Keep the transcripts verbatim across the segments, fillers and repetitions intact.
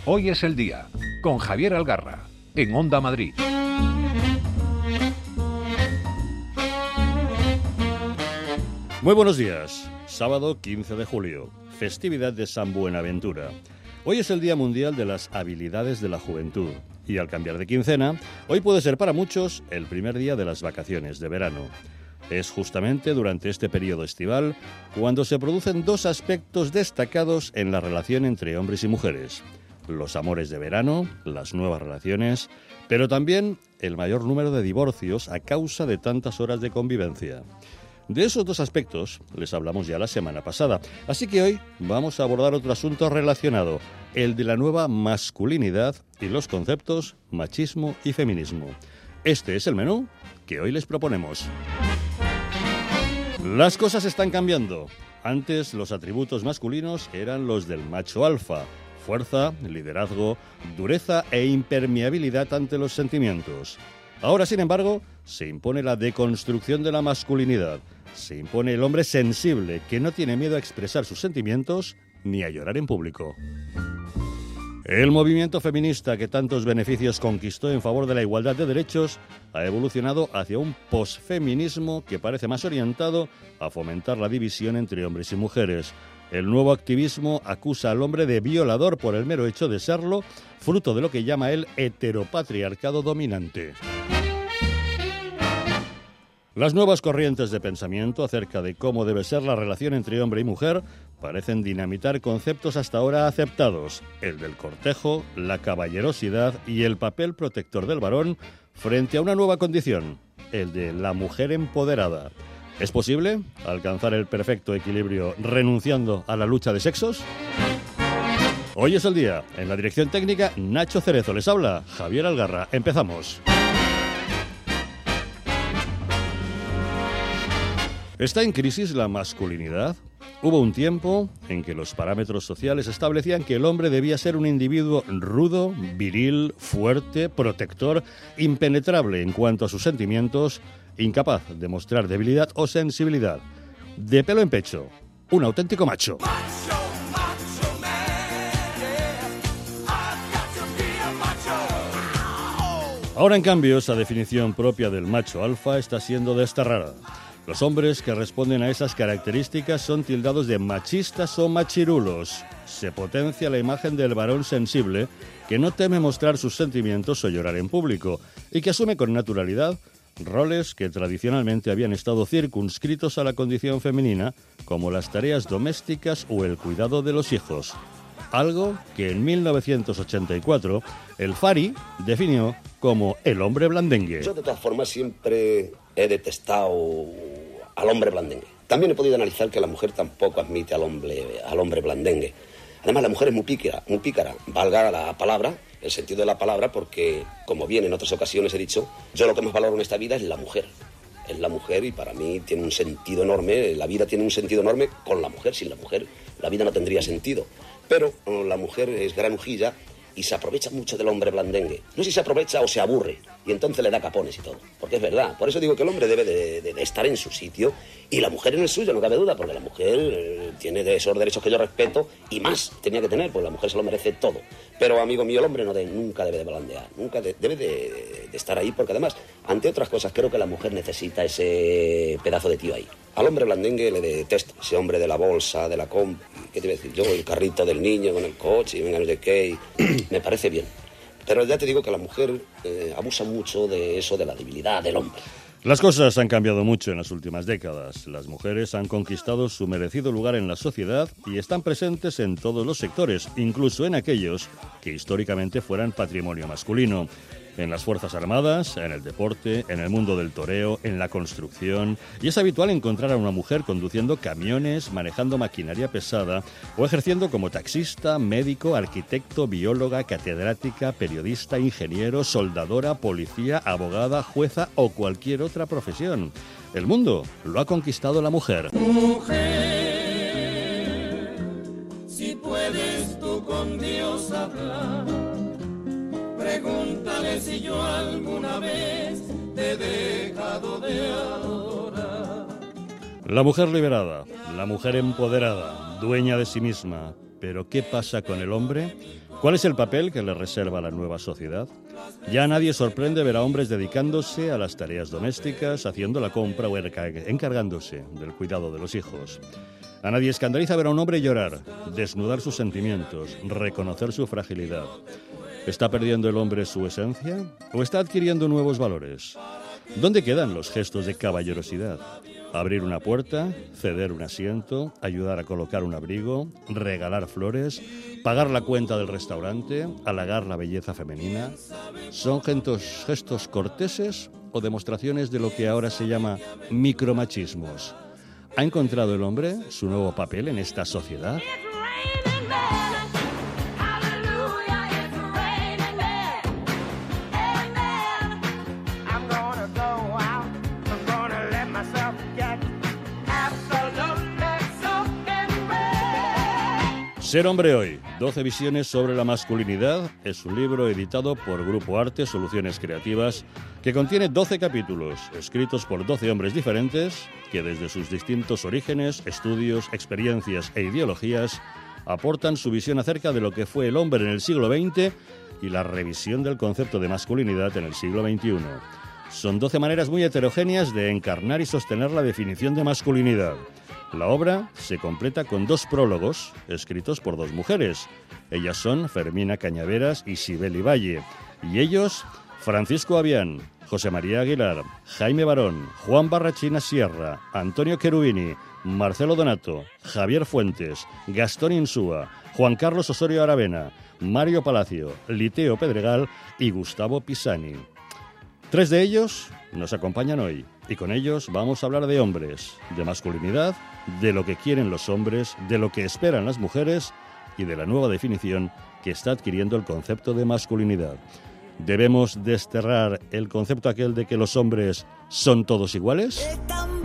Hoy es el día, con Javier Algarra, en Onda Madrid. Muy buenos días. Sábado quince de julio, festividad de San Buenaventura. Hoy es el Día Mundial de las Habilidades de la Juventud. Y al cambiar de quincena, hoy puede ser para muchos el primer día de las vacaciones de verano. Es justamente durante este periodo estival cuando se producen dos aspectos destacados en la relación entre hombres y mujeres: los amores de verano, las nuevas relaciones, pero también el mayor número de divorcios a causa de tantas horas de convivencia. De esos dos aspectos les hablamos ya la semana pasada, así que hoy vamos a abordar otro asunto relacionado, el de la nueva masculinidad y los conceptos machismo y feminismo. Este es el menú que hoy les proponemos. Las cosas están cambiando. Antes los atributos masculinos eran los del macho alfa: fuerza, liderazgo, dureza e impermeabilidad ante los sentimientos. Ahora, sin embargo, se impone la deconstrucción de la masculinidad. Se impone el hombre sensible, que no tiene miedo a expresar sus sentimientos ni a llorar en público. El movimiento feminista, que tantos beneficios conquistó en favor de la igualdad de derechos, ha evolucionado hacia un posfeminismo que parece más orientado a fomentar la división entre hombres y mujeres. El nuevo activismo acusa al hombre de violador por el mero hecho de serlo, fruto de lo que llama el heteropatriarcado dominante. Las nuevas corrientes de pensamiento acerca de cómo debe ser la relación entre hombre y mujer parecen dinamitar conceptos hasta ahora aceptados: el del cortejo, la caballerosidad y el papel protector del varón frente a una nueva condición, el de la mujer empoderada. ¿Es posible alcanzar el perfecto equilibrio renunciando a la lucha de sexos? Hoy es el día. En la dirección técnica, Nacho Cerezo. Les habla Javier Algarra. Empezamos. ¿Está en crisis la masculinidad? Hubo un tiempo en que los parámetros sociales establecían que el hombre debía ser un individuo rudo, viril, fuerte, protector, impenetrable en cuanto a sus sentimientos, incapaz de mostrar debilidad o sensibilidad. De pelo en pecho, un auténtico macho. Ahora, en cambio, esa definición propia del macho alfa está siendo desterrada. Los hombres que responden a esas características son tildados de machistas o machirulos. Se potencia la imagen del varón sensible que no teme mostrar sus sentimientos o llorar en público y que asume con naturalidad roles que tradicionalmente habían estado circunscritos a la condición femenina, como las tareas domésticas o el cuidado de los hijos. Algo que en mil novecientos ochenta y cuatro el Fari definió como el hombre blandengue. Yo, de todas formas, siempre he detestado al hombre blandengue. También he podido analizar que la mujer tampoco admite al hombre, al hombre blandengue. Además, la mujer es muy pícara, muy pícara, valga la palabra, el sentido de la palabra, porque, como bien en otras ocasiones he dicho, yo lo que más valoro en esta vida es la mujer. Es la mujer, y para mí tiene un sentido enorme, la vida tiene un sentido enorme con la mujer. Sin la mujer la vida no tendría sentido. Pero la mujer es granujilla y se aprovecha mucho del hombre blandengue. No sé si se aprovecha o se aburre, y entonces le da capones y todo. Porque es verdad. Por eso digo que el hombre debe de, de, de estar en su sitio y la mujer en el suyo, no cabe duda, porque la mujer eh, tiene de esos derechos que yo respeto y más tenía que tener, porque la mujer se lo merece todo. Pero, amigo mío, el hombre no de, nunca debe de blandear, nunca de, debe de, de estar ahí, porque además, ante otras cosas, creo que la mujer necesita ese pedazo de tío ahí. Al hombre blandengue le detesto, ese hombre de la bolsa, de la comp... ¿Qué te iba a decir? Yo, el carrito del niño con el coche y venga no sé qué, y me parece bien. Pero ya te digo que la mujer eh, abusa mucho de eso, de la debilidad del hombre. Las cosas han cambiado mucho en las últimas décadas. Las mujeres han conquistado su merecido lugar en la sociedad y están presentes en todos los sectores, incluso en aquellos que históricamente fueran patrimonio masculino. En las Fuerzas Armadas, en el deporte, en el mundo del toreo, en la construcción. Y es habitual encontrar a una mujer conduciendo camiones, manejando maquinaria pesada o ejerciendo como taxista, médico, arquitecto, bióloga, catedrática, periodista, ingeniero, soldadora, policía, abogada, jueza o cualquier otra profesión. El mundo lo ha conquistado la mujer. Mujer, si puedes tú con Dios hablar, pregúntale si yo alguna vez te he dejado de adorar. La mujer liberada, la mujer empoderada, dueña de sí misma. Pero ¿qué pasa con el hombre? ¿Cuál es el papel que le reserva la nueva sociedad? Ya a nadie sorprende ver a hombres dedicándose a las tareas domésticas, haciendo la compra o encargándose del cuidado de los hijos. A nadie escandaliza ver a un hombre llorar, desnudar sus sentimientos, reconocer su fragilidad. ¿Está perdiendo el hombre su esencia o está adquiriendo nuevos valores? ¿Dónde quedan los gestos de caballerosidad? Abrir una puerta, ceder un asiento, ayudar a colocar un abrigo, regalar flores, pagar la cuenta del restaurante, halagar la belleza femenina. ¿Son gestos, gestos corteses o demostraciones de lo que ahora se llama micromachismos? ¿Ha encontrado el hombre su nuevo papel en esta sociedad? Ser hombre hoy, doce visiones sobre la masculinidad, es un libro editado por Grupo Arte, Soluciones Creativas, que contiene doce capítulos, escritos por doce hombres diferentes, que desde sus distintos orígenes, estudios, experiencias e ideologías, aportan su visión acerca de lo que fue el hombre en el siglo veinte y la revisión del concepto de masculinidad en el siglo veintiuno. Son doce maneras muy heterogéneas de encarnar y sostener la definición de masculinidad. La obra se completa con dos prólogos escritos por dos mujeres. Ellas son Fermina Cañaveras y Sibeli Valle. Y ellos, Francisco Avián, José María Aguilar, Jaime Barón, Juan Barrachina Sierra, Antonio Cherubini, Marcelo Donato, Javier Fuentes, Gastón Insúa, Juan Carlos Osorio Aravena, Mario Palacio, Liteo Pedregal y Gustavo Pisani. Tres de ellos nos acompañan hoy y con ellos vamos a hablar de hombres, de masculinidad, de lo que quieren los hombres, de lo que esperan las mujeres y de la nueva definición que está adquiriendo el concepto de masculinidad. ¿Debemos desterrar el concepto aquel de que los hombres son todos iguales? Es tan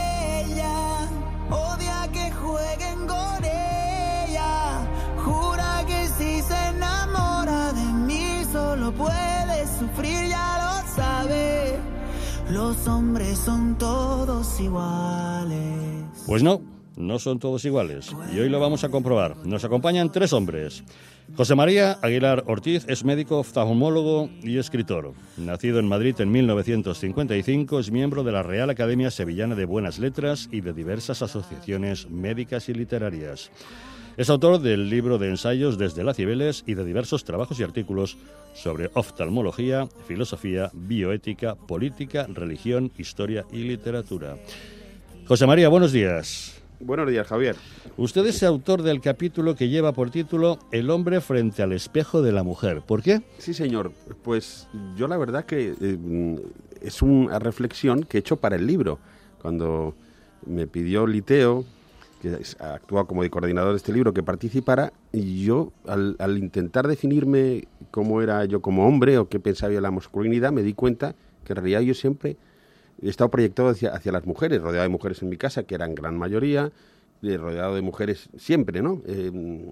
bella, odia que jueguen con ella, jura que si se enamora de mí solo puede sufrir, ya lo sabe. Los hombres son todos iguales. Pues no, no son todos iguales. Y hoy lo vamos a comprobar. Nos acompañan tres hombres. José María Aguilar Ortiz es médico oftalmólogo y escritor. Nacido en Madrid en mil novecientos cincuenta y cinco, es miembro de la Real Academia Sevillana de Buenas Letras y de diversas asociaciones médicas y literarias. Es autor del libro de ensayos Desde las Cibeles y de diversos trabajos y artículos sobre oftalmología, filosofía, bioética, política, religión, historia y literatura. José María, buenos días. Buenos días, Javier. Usted es autor del capítulo que lleva por título El hombre frente al espejo de la mujer. ¿Por qué? Sí, señor. Pues yo la verdad que eh, es una reflexión que he hecho para el libro. Cuando me pidió Liteo, que actúa como coordinador de este libro, que participara, y yo al, al intentar definirme cómo era yo como hombre o qué pensaba yo de la masculinidad, me di cuenta que en realidad yo siempre he estado proyectado hacia, hacia las mujeres, rodeado de mujeres en mi casa, que eran gran mayoría, eh, rodeado de mujeres siempre, ¿no? Eh,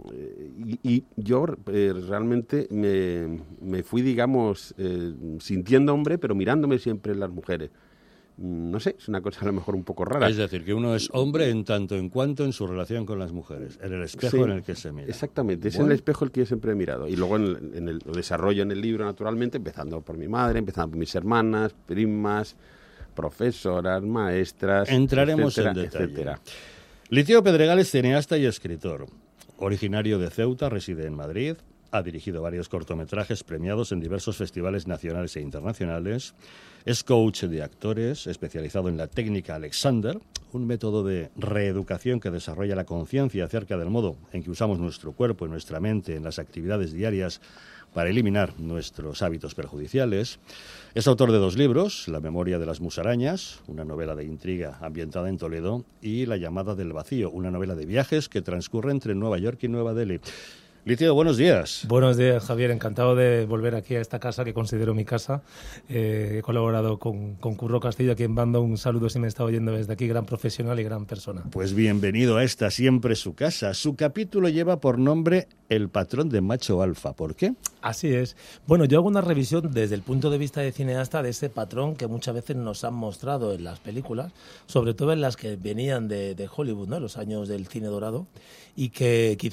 y, y yo eh, realmente me, me fui, digamos, eh, sintiendo hombre, pero mirándome siempre en las mujeres. No sé, es una cosa a lo mejor un poco rara. Es decir, que uno es hombre en tanto en cuanto en su relación con las mujeres, en el espejo sí, en el que se mira. Exactamente, es bueno. en el espejo el que yo siempre he mirado. Y luego en el, en el, lo desarrollo en el libro, naturalmente, empezando por mi madre, empezando por mis hermanas, primas, profesoras, maestras, entraremos etcétera, en detalle. Etcétera. Liteo Pedregal es cineasta y escritor. Originario de Ceuta, reside en Madrid. Ha dirigido varios cortometrajes premiados en diversos festivales nacionales e internacionales. Es coach de actores, especializado en la técnica Alexander, un método de reeducación que desarrolla la conciencia acerca del modo en que usamos nuestro cuerpo y nuestra mente en las actividades diarias para eliminar nuestros hábitos perjudiciales. Es autor de dos libros, La memoria de las musarañas, una novela de intriga ambientada en Toledo, y La llamada del vacío, una novela de viajes que transcurre entre Nueva York y Nueva Delhi. Liteo, buenos días. Buenos días, Javier. Encantado de volver aquí a esta casa que considero mi casa. Eh, he colaborado con, con Curro Castillo, a quien mando un saludo si me está oyendo desde aquí, gran profesional y gran persona. Pues bienvenido a esta siempre su casa. Su capítulo lleva por nombre El patrón de macho alfa. ¿Por qué? Así es. Bueno, yo hago una revisión desde el punto de vista de cineasta de ese patrón que muchas veces nos han mostrado en las películas, sobre todo en las que venían de, de Hollywood, ¿no? Los años del cine dorado, y que quizás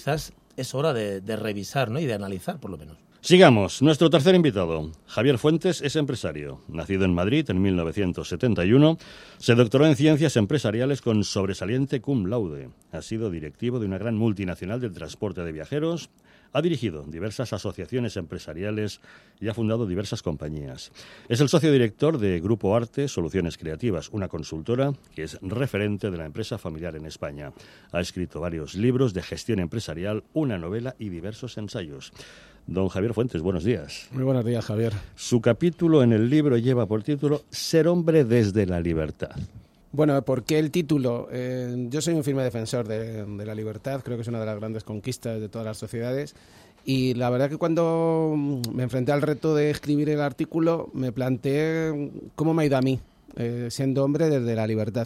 es hora de, de revisar, ¿no? Y de analizar, por lo menos. Sigamos. Nuestro tercer invitado, Javier Fuentes, es empresario. Nacido en Madrid en mil novecientos setenta y uno, se doctoró en Ciencias Empresariales con sobresaliente cum laude. Ha sido directivo de una gran multinacional del transporte de viajeros, ha dirigido diversas asociaciones empresariales y ha fundado diversas compañías. Es el socio director de Grupo Arte Soluciones Creativas, una consultora que es referente de la empresa familiar en España. Ha escrito varios libros de gestión empresarial, una novela y diversos ensayos. Don Javier Fuentes, buenos días. Muy buenos días, Javier. Su capítulo en el libro lleva por título Ser hombre desde la libertad. Bueno, ¿por qué el título? Eh, yo soy un firme defensor de, de la libertad, creo que es una de las grandes conquistas de todas las sociedades, y la verdad que cuando me enfrenté al reto de escribir el artículo me planteé cómo me ha ido a mí, eh, siendo hombre desde la libertad.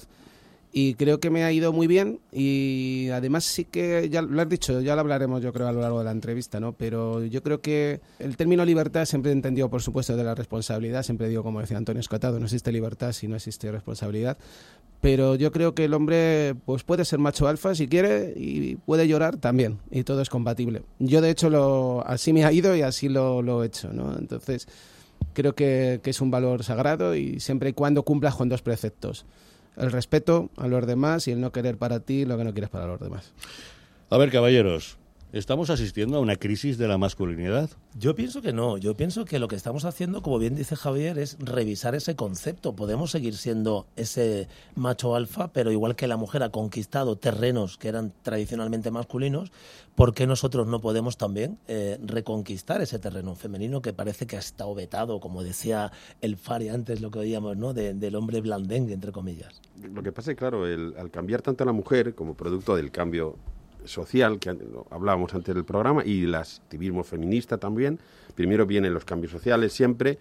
Y creo que me ha ido muy bien, y además sí que, ya lo has dicho, ya lo hablaremos yo creo a lo largo de la entrevista, ¿no? Pero yo creo que el término libertad siempre he entendido, por supuesto, de la responsabilidad. Siempre digo, como decía Antonio Escotado, no existe libertad si no existe responsabilidad. Pero yo creo que el hombre pues puede ser macho alfa si quiere, y puede llorar también, y todo es compatible. Yo, de hecho, lo, así me ha ido y así lo, lo he hecho, ¿no? Entonces, creo que, que es un valor sagrado, y siempre y cuando cumplas con dos preceptos: el respeto a los demás y el no querer para ti lo que no quieres para los demás. A ver, caballeros, ¿estamos asistiendo a una crisis de la masculinidad? Yo pienso que no. Yo pienso que lo que estamos haciendo, como bien dice Javier, es revisar ese concepto. Podemos seguir siendo ese macho alfa, pero igual que la mujer ha conquistado terrenos que eran tradicionalmente masculinos, ¿por qué nosotros no podemos también eh, reconquistar ese terreno femenino que parece que ha estado vetado, como decía el Fari antes, lo que oíamos, ¿no? De, del hombre blandengue, entre comillas? Lo que pasa es, claro, el, al cambiar tanto a la mujer como producto del cambio social, que hablábamos antes del programa, y el activismo feminista también, primero vienen los cambios sociales siempre,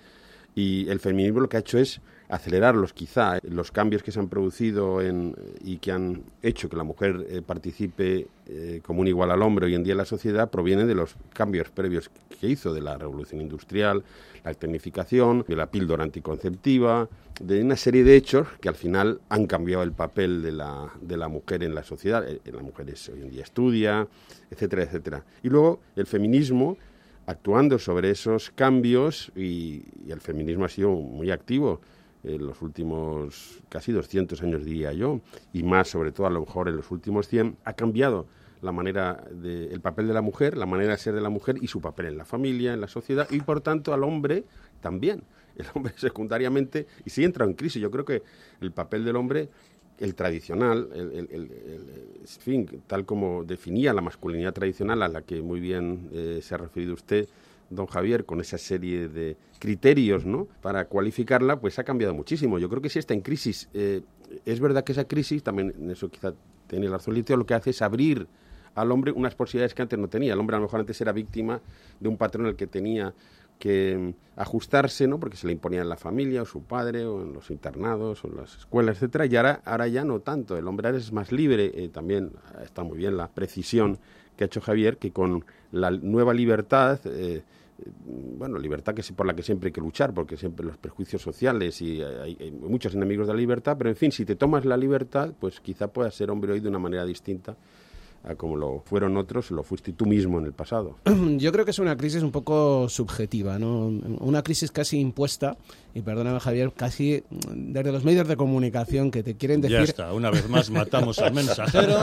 y el feminismo lo que ha hecho es acelerarlos quizá. Los cambios que se han producido en, y que han hecho que la mujer eh, participe eh, como un igual al hombre hoy en día en la sociedad provienen de los cambios previos que hizo, de la revolución industrial, la tecnificación, de la píldora anticonceptiva, de una serie de hechos que al final han cambiado el papel de la, de la mujer en la sociedad. Eh, la mujer es, hoy en día estudia, etcétera, etcétera. Y luego el feminismo, actuando sobre esos cambios, y, y el feminismo ha sido muy activo en los últimos casi doscientos años, diría yo, y más sobre todo a lo mejor en los últimos cien, ha cambiado la manera de, el papel de la mujer, la manera de ser de la mujer y su papel en la familia, en la sociedad, y por tanto al hombre también. El hombre secundariamente, y si entra en crisis, yo creo que el papel del hombre, el tradicional, el, el, el, el, en fin, tal como definía la masculinidad tradicional, a la que muy bien eh, se ha referido usted, don Javier, con esa serie de criterios, ¿no?, para cualificarla, pues ha cambiado muchísimo. Yo creo que sí está en crisis. Eh, es verdad que esa crisis, también en eso quizá tiene el razonito, lo que hace es abrir al hombre unas posibilidades que antes no tenía. El hombre a lo mejor antes era víctima de un patrón al que tenía que ajustarse, ¿no?, porque se le imponía en la familia, o su padre, o en los internados, o en las escuelas, etcétera, y ahora, ahora ya no tanto. El hombre ahora es más libre. Eh, también está muy bien la precisión que ha hecho Javier, que con la nueva libertad, eh, bueno, libertad que por la que siempre hay que luchar, porque siempre los prejuicios sociales y hay, hay muchos enemigos de la libertad, pero en fin, si te tomas la libertad, pues quizá puedas ser hombre hoy de una manera distinta a como lo fueron otros, lo fuiste tú mismo en el pasado. Yo creo que es una crisis un poco subjetiva, ¿no? Una crisis casi impuesta, y perdóname, Javier, casi desde los medios de comunicación que te quieren decir... Ya está, una vez más matamos al mensajero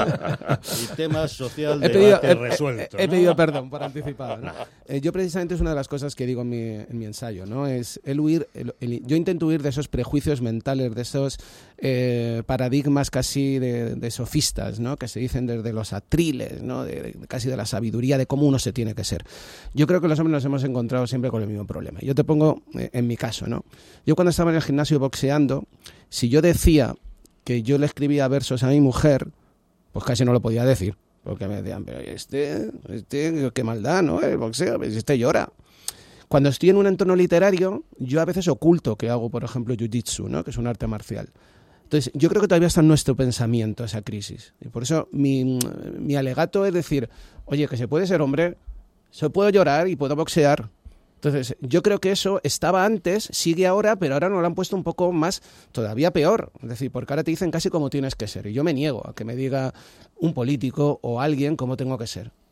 y tema social he pedido, debate he, resuelto. He, he ¿no? pedido perdón por anticipado, ¿no? eh, yo precisamente es una de las cosas que digo en mi, en mi ensayo, ¿no? Es el huir, el, el, yo intento huir de esos prejuicios mentales, de esos eh, paradigmas casi de, de sofistas, ¿no?, que se dicen desde los atriles, ¿no?, de, de, casi de la sabiduría de cómo uno se tiene que ser. Yo creo que los hombres nos hemos encontrado siempre con el mismo problema. Yo te pongo eh, en mi caso, ¿no? Yo cuando estaba en el gimnasio boxeando, si yo decía que yo le escribía versos a mi mujer, pues casi no lo podía decir, porque me decían, pero este, este qué maldad, ¿no?, el boxeo, este llora. Cuando estoy en un entorno literario, yo a veces oculto que hago, por ejemplo, jiu-jitsu, ¿no?, que es un arte marcial. Entonces, yo creo que todavía está en nuestro pensamiento esa crisis. Y por eso mi, mi alegato es decir, oye, que se puede ser hombre, se puede llorar y puedo boxear. Entonces, yo creo que eso estaba antes, sigue ahora, pero ahora nos lo han puesto un poco más, todavía peor. Es decir, porque ahora te dicen casi cómo tienes que ser. Y yo me niego a que me diga un político o alguien cómo tengo que ser.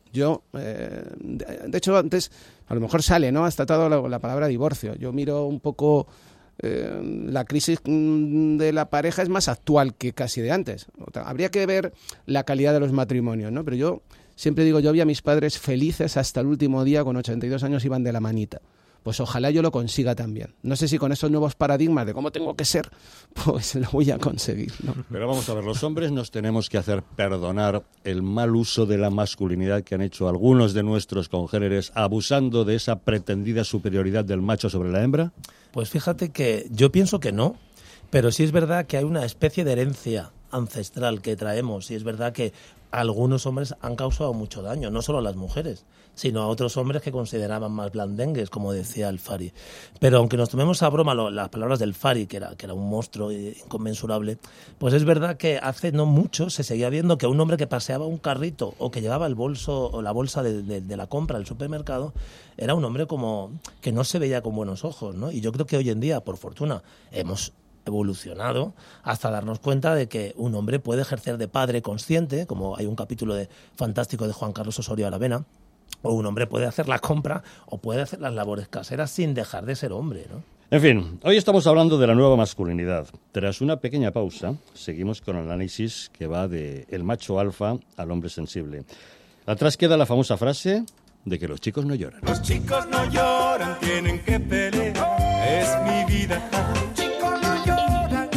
Yo, eh, de, de hecho, antes, a lo mejor sale, ¿no? Hasta toda la, la palabra divorcio. Yo miro un poco... Eh, la crisis de la pareja es más actual que casi de antes. Habría que ver la calidad de los matrimonios, ¿no? Pero yo siempre digo, yo vi a mis padres felices hasta el último día, con ochenta y dos años iban de la manita. Pues ojalá yo lo consiga también. No sé si con esos nuevos paradigmas de cómo tengo que ser, pues lo voy a conseguir, ¿no? Pero vamos a ver, los hombres nos tenemos que hacer perdonar el mal uso de la masculinidad que han hecho algunos de nuestros congéneres, abusando de esa pretendida superioridad del macho sobre la hembra. Pues fíjate que yo pienso que no, pero sí es verdad que hay una especie de herencia ancestral que traemos, y es verdad que algunos hombres han causado mucho daño, no solo a las mujeres, sino a otros hombres que consideraban más blandengues, como decía el Fari. Pero aunque nos tomemos a broma lo, las palabras del Fari, que era, que era un monstruo inconmensurable, pues es verdad que hace no mucho se seguía viendo que un hombre que paseaba un carrito o que llevaba el bolso o la bolsa de, de, de la compra del supermercado era un hombre como que no se veía con buenos ojos, ¿no? Y yo creo que hoy en día, por fortuna, hemos evolucionado hasta darnos cuenta de que un hombre puede ejercer de padre consciente, como hay un capítulo de fantástico de Juan Carlos Osorio Aravena, o un hombre puede hacer la compra o puede hacer las labores caseras sin dejar de ser hombre, ¿no? En fin, hoy estamos hablando de la nueva masculinidad. Tras una pequeña pausa, seguimos con el análisis que va de el macho alfa al hombre sensible. Atrás queda la famosa frase de que los chicos no lloran. Los chicos no lloran, tienen que pelear, es mi vida. Los chicos no lloran.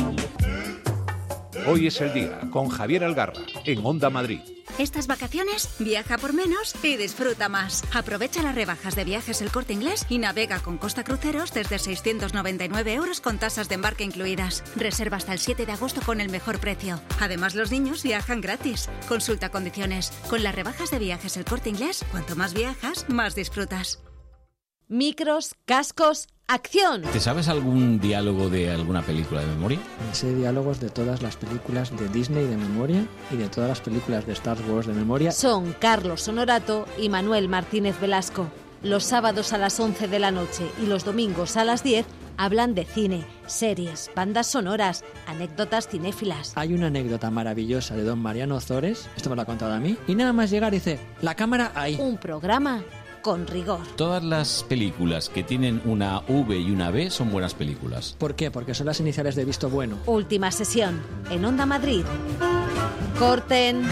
Hoy es el día con Javier Algarra en Onda Madrid. Estas vacaciones, viaja por menos y disfruta más. Aprovecha las rebajas de Viajes El Corte Inglés y navega con Costa Cruceros desde seiscientos noventa y nueve euros con tasas de embarque incluidas. Reserva hasta el siete de agosto con el mejor precio. Además, los niños viajan gratis. Consulta condiciones. Con las rebajas de Viajes El Corte Inglés, cuanto más viajas, más disfrutas. Micros, cascos, ¡acción! ¿Te sabes algún diálogo de alguna película de memoria? Me sé diálogos de todas las películas de Disney de memoria y de todas las películas de Star Wars de memoria. Son Carlos Honorato y Manuel Martínez Velasco. Los sábados a las once de la noche y los domingos a las diez hablan de cine, series, bandas sonoras, anécdotas cinéfilas. Hay una anécdota maravillosa de don Mariano Ozores, esto me lo ha contado a mí, y nada más llegar dice, la cámara ahí. Un programa con rigor. Todas las películas que tienen una V y una B son buenas películas. ¿Por qué? Porque son las iniciales de visto bueno. Última sesión en Onda Madrid. Corten.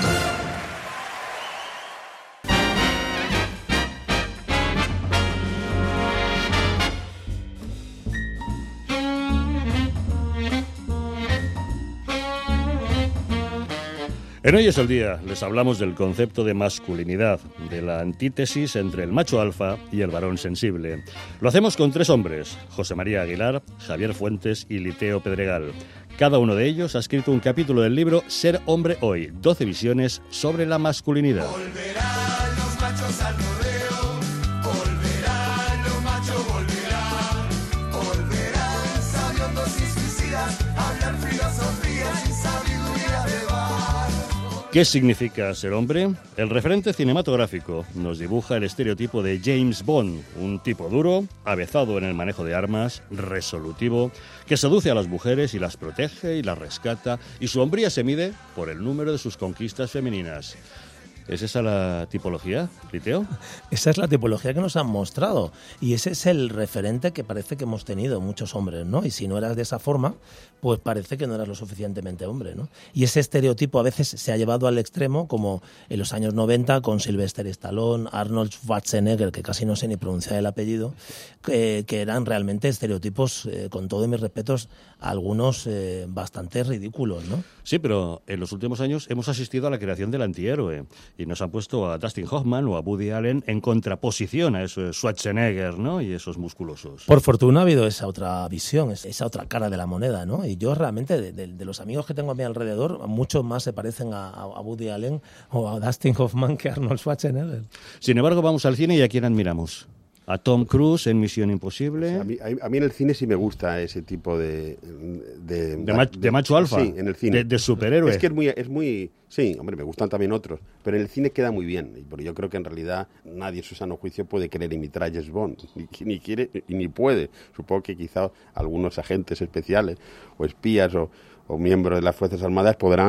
En Hoy es el Día les hablamos del concepto de masculinidad, de la antítesis entre el macho alfa y el varón sensible. Lo hacemos con tres hombres, José María Aguilar, Javier Fuentes y Liteo Pedregal. Cada uno de ellos ha escrito un capítulo del libro Ser hombre hoy, doce visiones sobre la masculinidad. Volverán los machos al rodeo, volverán los machos, volverán, volverán sabiondos y suicidas, a hablar filosofía sin sabiduría de bar. ¿Qué significa ser hombre? El referente cinematográfico nos dibuja el estereotipo de James Bond, un tipo duro, avezado en el manejo de armas, resolutivo, que seduce a las mujeres y las protege y las rescata, y su hombría se mide por el número de sus conquistas femeninas. ¿Es esa la tipología, Liteo? Esa es la tipología que nos han mostrado y ese es el referente que parece que hemos tenido muchos hombres, ¿no? Y si no eras de esa forma, pues parece que no eras lo suficientemente hombre, ¿no? Y ese estereotipo a veces se ha llevado al extremo, como en los años noventa con Sylvester Stallone, Arnold Schwarzenegger, que casi no sé ni pronunciar el apellido, que, que eran realmente estereotipos, eh, con todos mis respetos, algunos eh, bastante ridículos, ¿no? Sí, pero en los últimos años hemos asistido a la creación del antihéroe y nos han puesto a Dustin Hoffman o a Woody Allen en contraposición a esos Schwarzenegger, ¿no? Y esos musculosos. Por fortuna ha habido esa otra visión, esa otra cara de la moneda, ¿no? Y yo realmente, de, de, de los amigos que tengo a mi alrededor, muchos más se parecen a, a Woody Allen o a Dustin Hoffman que a Arnold Schwarzenegger. Sin embargo, vamos al cine y ¿a quién admiramos? A Tom Cruise en Misión Imposible. O sea, a, mí, a mí en el cine sí me gusta ese tipo de... ¿De, de, mach, de, de macho alfa? Sí, en el cine. De, de superhéroe. Es que es muy, es muy... Sí, hombre, me gustan también otros. Pero en el cine queda muy bien. Porque yo creo que en realidad nadie en su sano juicio puede querer imitar a James Bond. Ni, ni quiere ni puede. Supongo que quizá algunos agentes especiales o espías o, o miembros de las Fuerzas Armadas podrán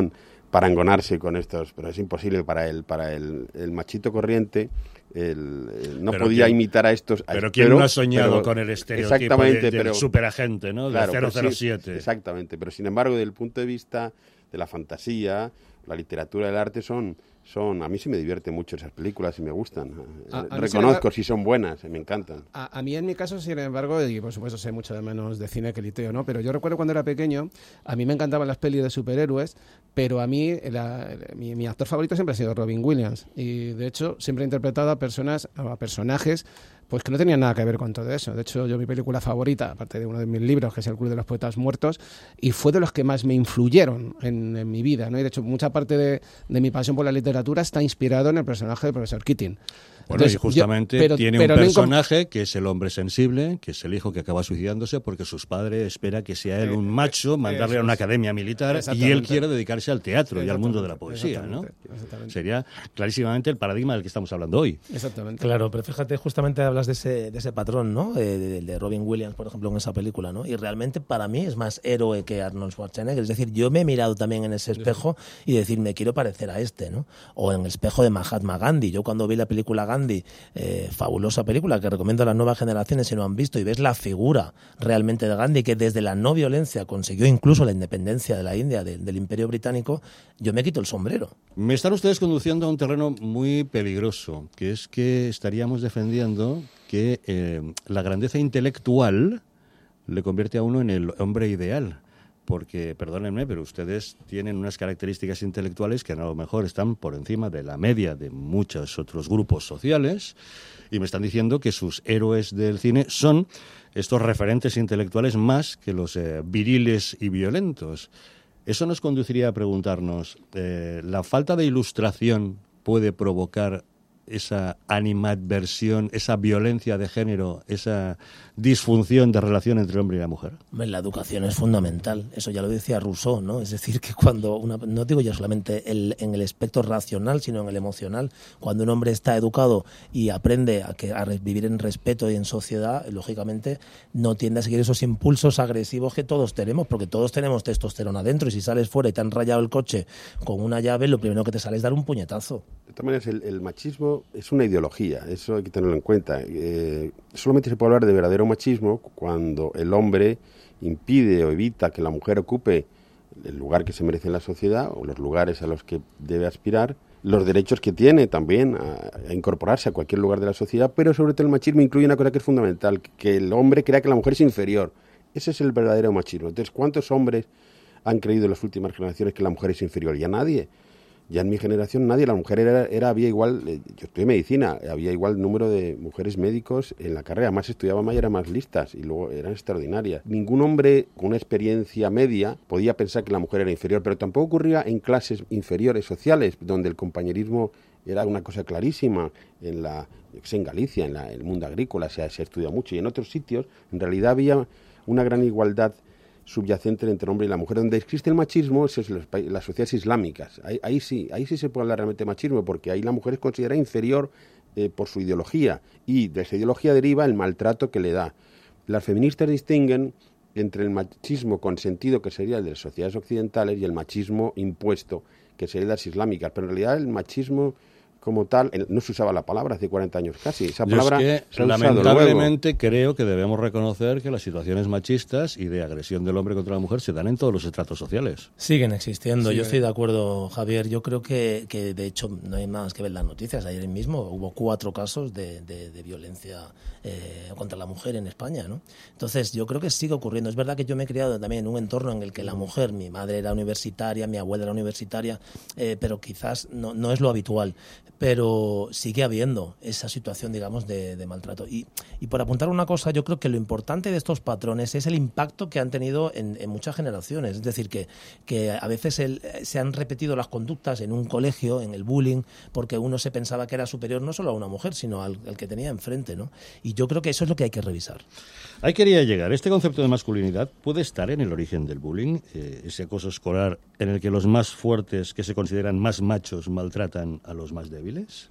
parangonarse con estos, pero es imposible para él, para el, el machito corriente. El, el, no pero podía quién, imitar a estos. A pero estos, quién pero, no ha soñado pero, con el estereotipo de, del pero, superagente, ¿no? Claro, del cero cero siete. Sí, exactamente, pero sin embargo, desde el punto de vista de la fantasía, la literatura, el arte son, son a mí sí me divierte mucho esas películas y me gustan. A, a Reconozco si son buenas, me encantan. A, a mí en mi caso, sin embargo, y por supuesto sé mucho de menos de cine que liteo, ¿no? Pero yo recuerdo cuando era pequeño, a mí me encantaban las pelis de superhéroes, pero a mí la, mi, mi actor favorito siempre ha sido Robin Williams y de hecho siempre he interpretado a personas, a personajes pues que no tenían nada que ver con todo eso. De hecho, yo mi película favorita, aparte de uno de mis libros, que es El Club de los Poetas Muertos, y fue de los que más me influyeron en, en mi vida, ¿no? Y de hecho, mucha parte de, de mi pasión por la literatura está inspirado en el personaje del profesor Keating. Bueno, Entonces, y justamente yo, pero, tiene pero un no personaje que es el hombre sensible, que es el hijo que acaba suicidándose porque sus padres espera que sea él un macho, mandarle a una academia militar y él quiere dedicarse al teatro y al mundo de la poesía, ¿no? Sería clarísimamente el paradigma del que estamos hablando hoy. Exactamente. Claro, pero fíjate, justamente hablas de ese, de ese patrón, ¿no? De, de, de Robin Williams, por ejemplo, en esa película, ¿no? Y realmente para mí es más héroe que Arnold Schwarzenegger. Es decir, yo me he mirado también en ese espejo y decir, me quiero parecer a este, ¿no? O en el espejo de Mahatma Gandhi. Yo cuando vi la película Gandhi, eh, fabulosa película que recomiendo a las nuevas generaciones si no han visto, y ves la figura realmente de Gandhi, que desde la no violencia consiguió incluso la independencia de la India, de, del Imperio Británico, yo me quito el sombrero. Me están ustedes conduciendo a un terreno muy peligroso, que es que estaríamos defendiendo que eh, la grandeza intelectual le convierte a uno en el hombre ideal. Porque, perdónenme, pero ustedes tienen unas características intelectuales que a lo mejor están por encima de la media de muchos otros grupos sociales y me están diciendo que sus héroes del cine son estos referentes intelectuales más que los eh, viriles y violentos. Eso nos conduciría a preguntarnos, eh, ¿la falta de ilustración puede provocar esa animadversión, esa violencia de género, esa disfunción de relación entre el hombre y la mujer? La educación es fundamental, eso ya lo decía Rousseau, ¿no? Es decir, que cuando, una, no digo ya solamente el, en el aspecto racional, sino en el emocional, cuando un hombre está educado y aprende a, que, a vivir en respeto y en sociedad, lógicamente no tiende a seguir esos impulsos agresivos que todos tenemos, porque todos tenemos testosterona adentro y si sales fuera y te han rayado el coche con una llave, lo primero que te sale es dar un puñetazo. De todas maneras, el, el machismo es una ideología, eso hay que tenerlo en cuenta. Eh, solamente se puede hablar de verdadero machismo cuando el hombre impide o evita que la mujer ocupe el lugar que se merece en la sociedad o los lugares a los que debe aspirar, los derechos que tiene también a, a incorporarse a cualquier lugar de la sociedad, pero sobre todo el machismo incluye una cosa que es fundamental, que el hombre crea que la mujer es inferior. Ese es el verdadero machismo. Entonces, ¿cuántos hombres han creído en las últimas generaciones que la mujer es inferior? Ya nadie. Ya en mi generación nadie, la mujer era, era había igual, yo estudié medicina, había igual número de mujeres médicos en la carrera, más estudiaban más y eran más listas y luego eran extraordinarias. Ningún hombre con una experiencia media podía pensar que la mujer era inferior, pero tampoco ocurría en clases inferiores sociales, donde el compañerismo era una cosa clarísima. En la, en Galicia, en la, el mundo agrícola se, se estudia mucho y en otros sitios en realidad había una gran igualdad subyacente entre el hombre y la mujer. Donde existe el machismo es en las sociedades islámicas. Ahí, ahí sí, ahí sí se puede hablar realmente de machismo, porque ahí la mujer es considerada inferior eh, por su ideología, y de esa ideología deriva el maltrato que le da. Las feministas distinguen entre el machismo consentido, que sería el de las sociedades occidentales, y el machismo impuesto, que sería el de las islámicas. Pero en realidad el machismo como tal, no se usaba la palabra hace cuarenta años casi. Esa palabra es que, se ha lamentablemente, luego. creo que debemos reconocer que las situaciones machistas y de agresión del hombre contra la mujer se dan en todos los estratos sociales. Siguen existiendo. Sí, Yo estoy de acuerdo, Javier. Yo creo que, que, de hecho, no hay más que ver las noticias. Ayer mismo hubo cuatro casos de, de, de violencia eh, contra la mujer en España, ¿no? Entonces, yo creo que sigue ocurriendo. Es verdad que yo me he criado también en un entorno en el que la mujer, mi madre era universitaria, mi abuela era universitaria, eh, pero quizás no, no es lo habitual. Pero sigue habiendo esa situación, digamos, de, de maltrato. Y, y por apuntar una cosa, yo creo que lo importante de estos patrones es el impacto que han tenido en, en muchas generaciones. Es decir, que, que a veces el, se han repetido las conductas en un colegio, en el bullying, porque uno se pensaba que era superior no solo a una mujer, sino al, al que tenía enfrente, ¿no? Y yo creo que eso es lo que hay que revisar. Ahí quería llegar. Este concepto de masculinidad puede estar en el origen del bullying, eh, ese acoso escolar en el que los más fuertes, que se consideran más machos, maltratan a los más débiles.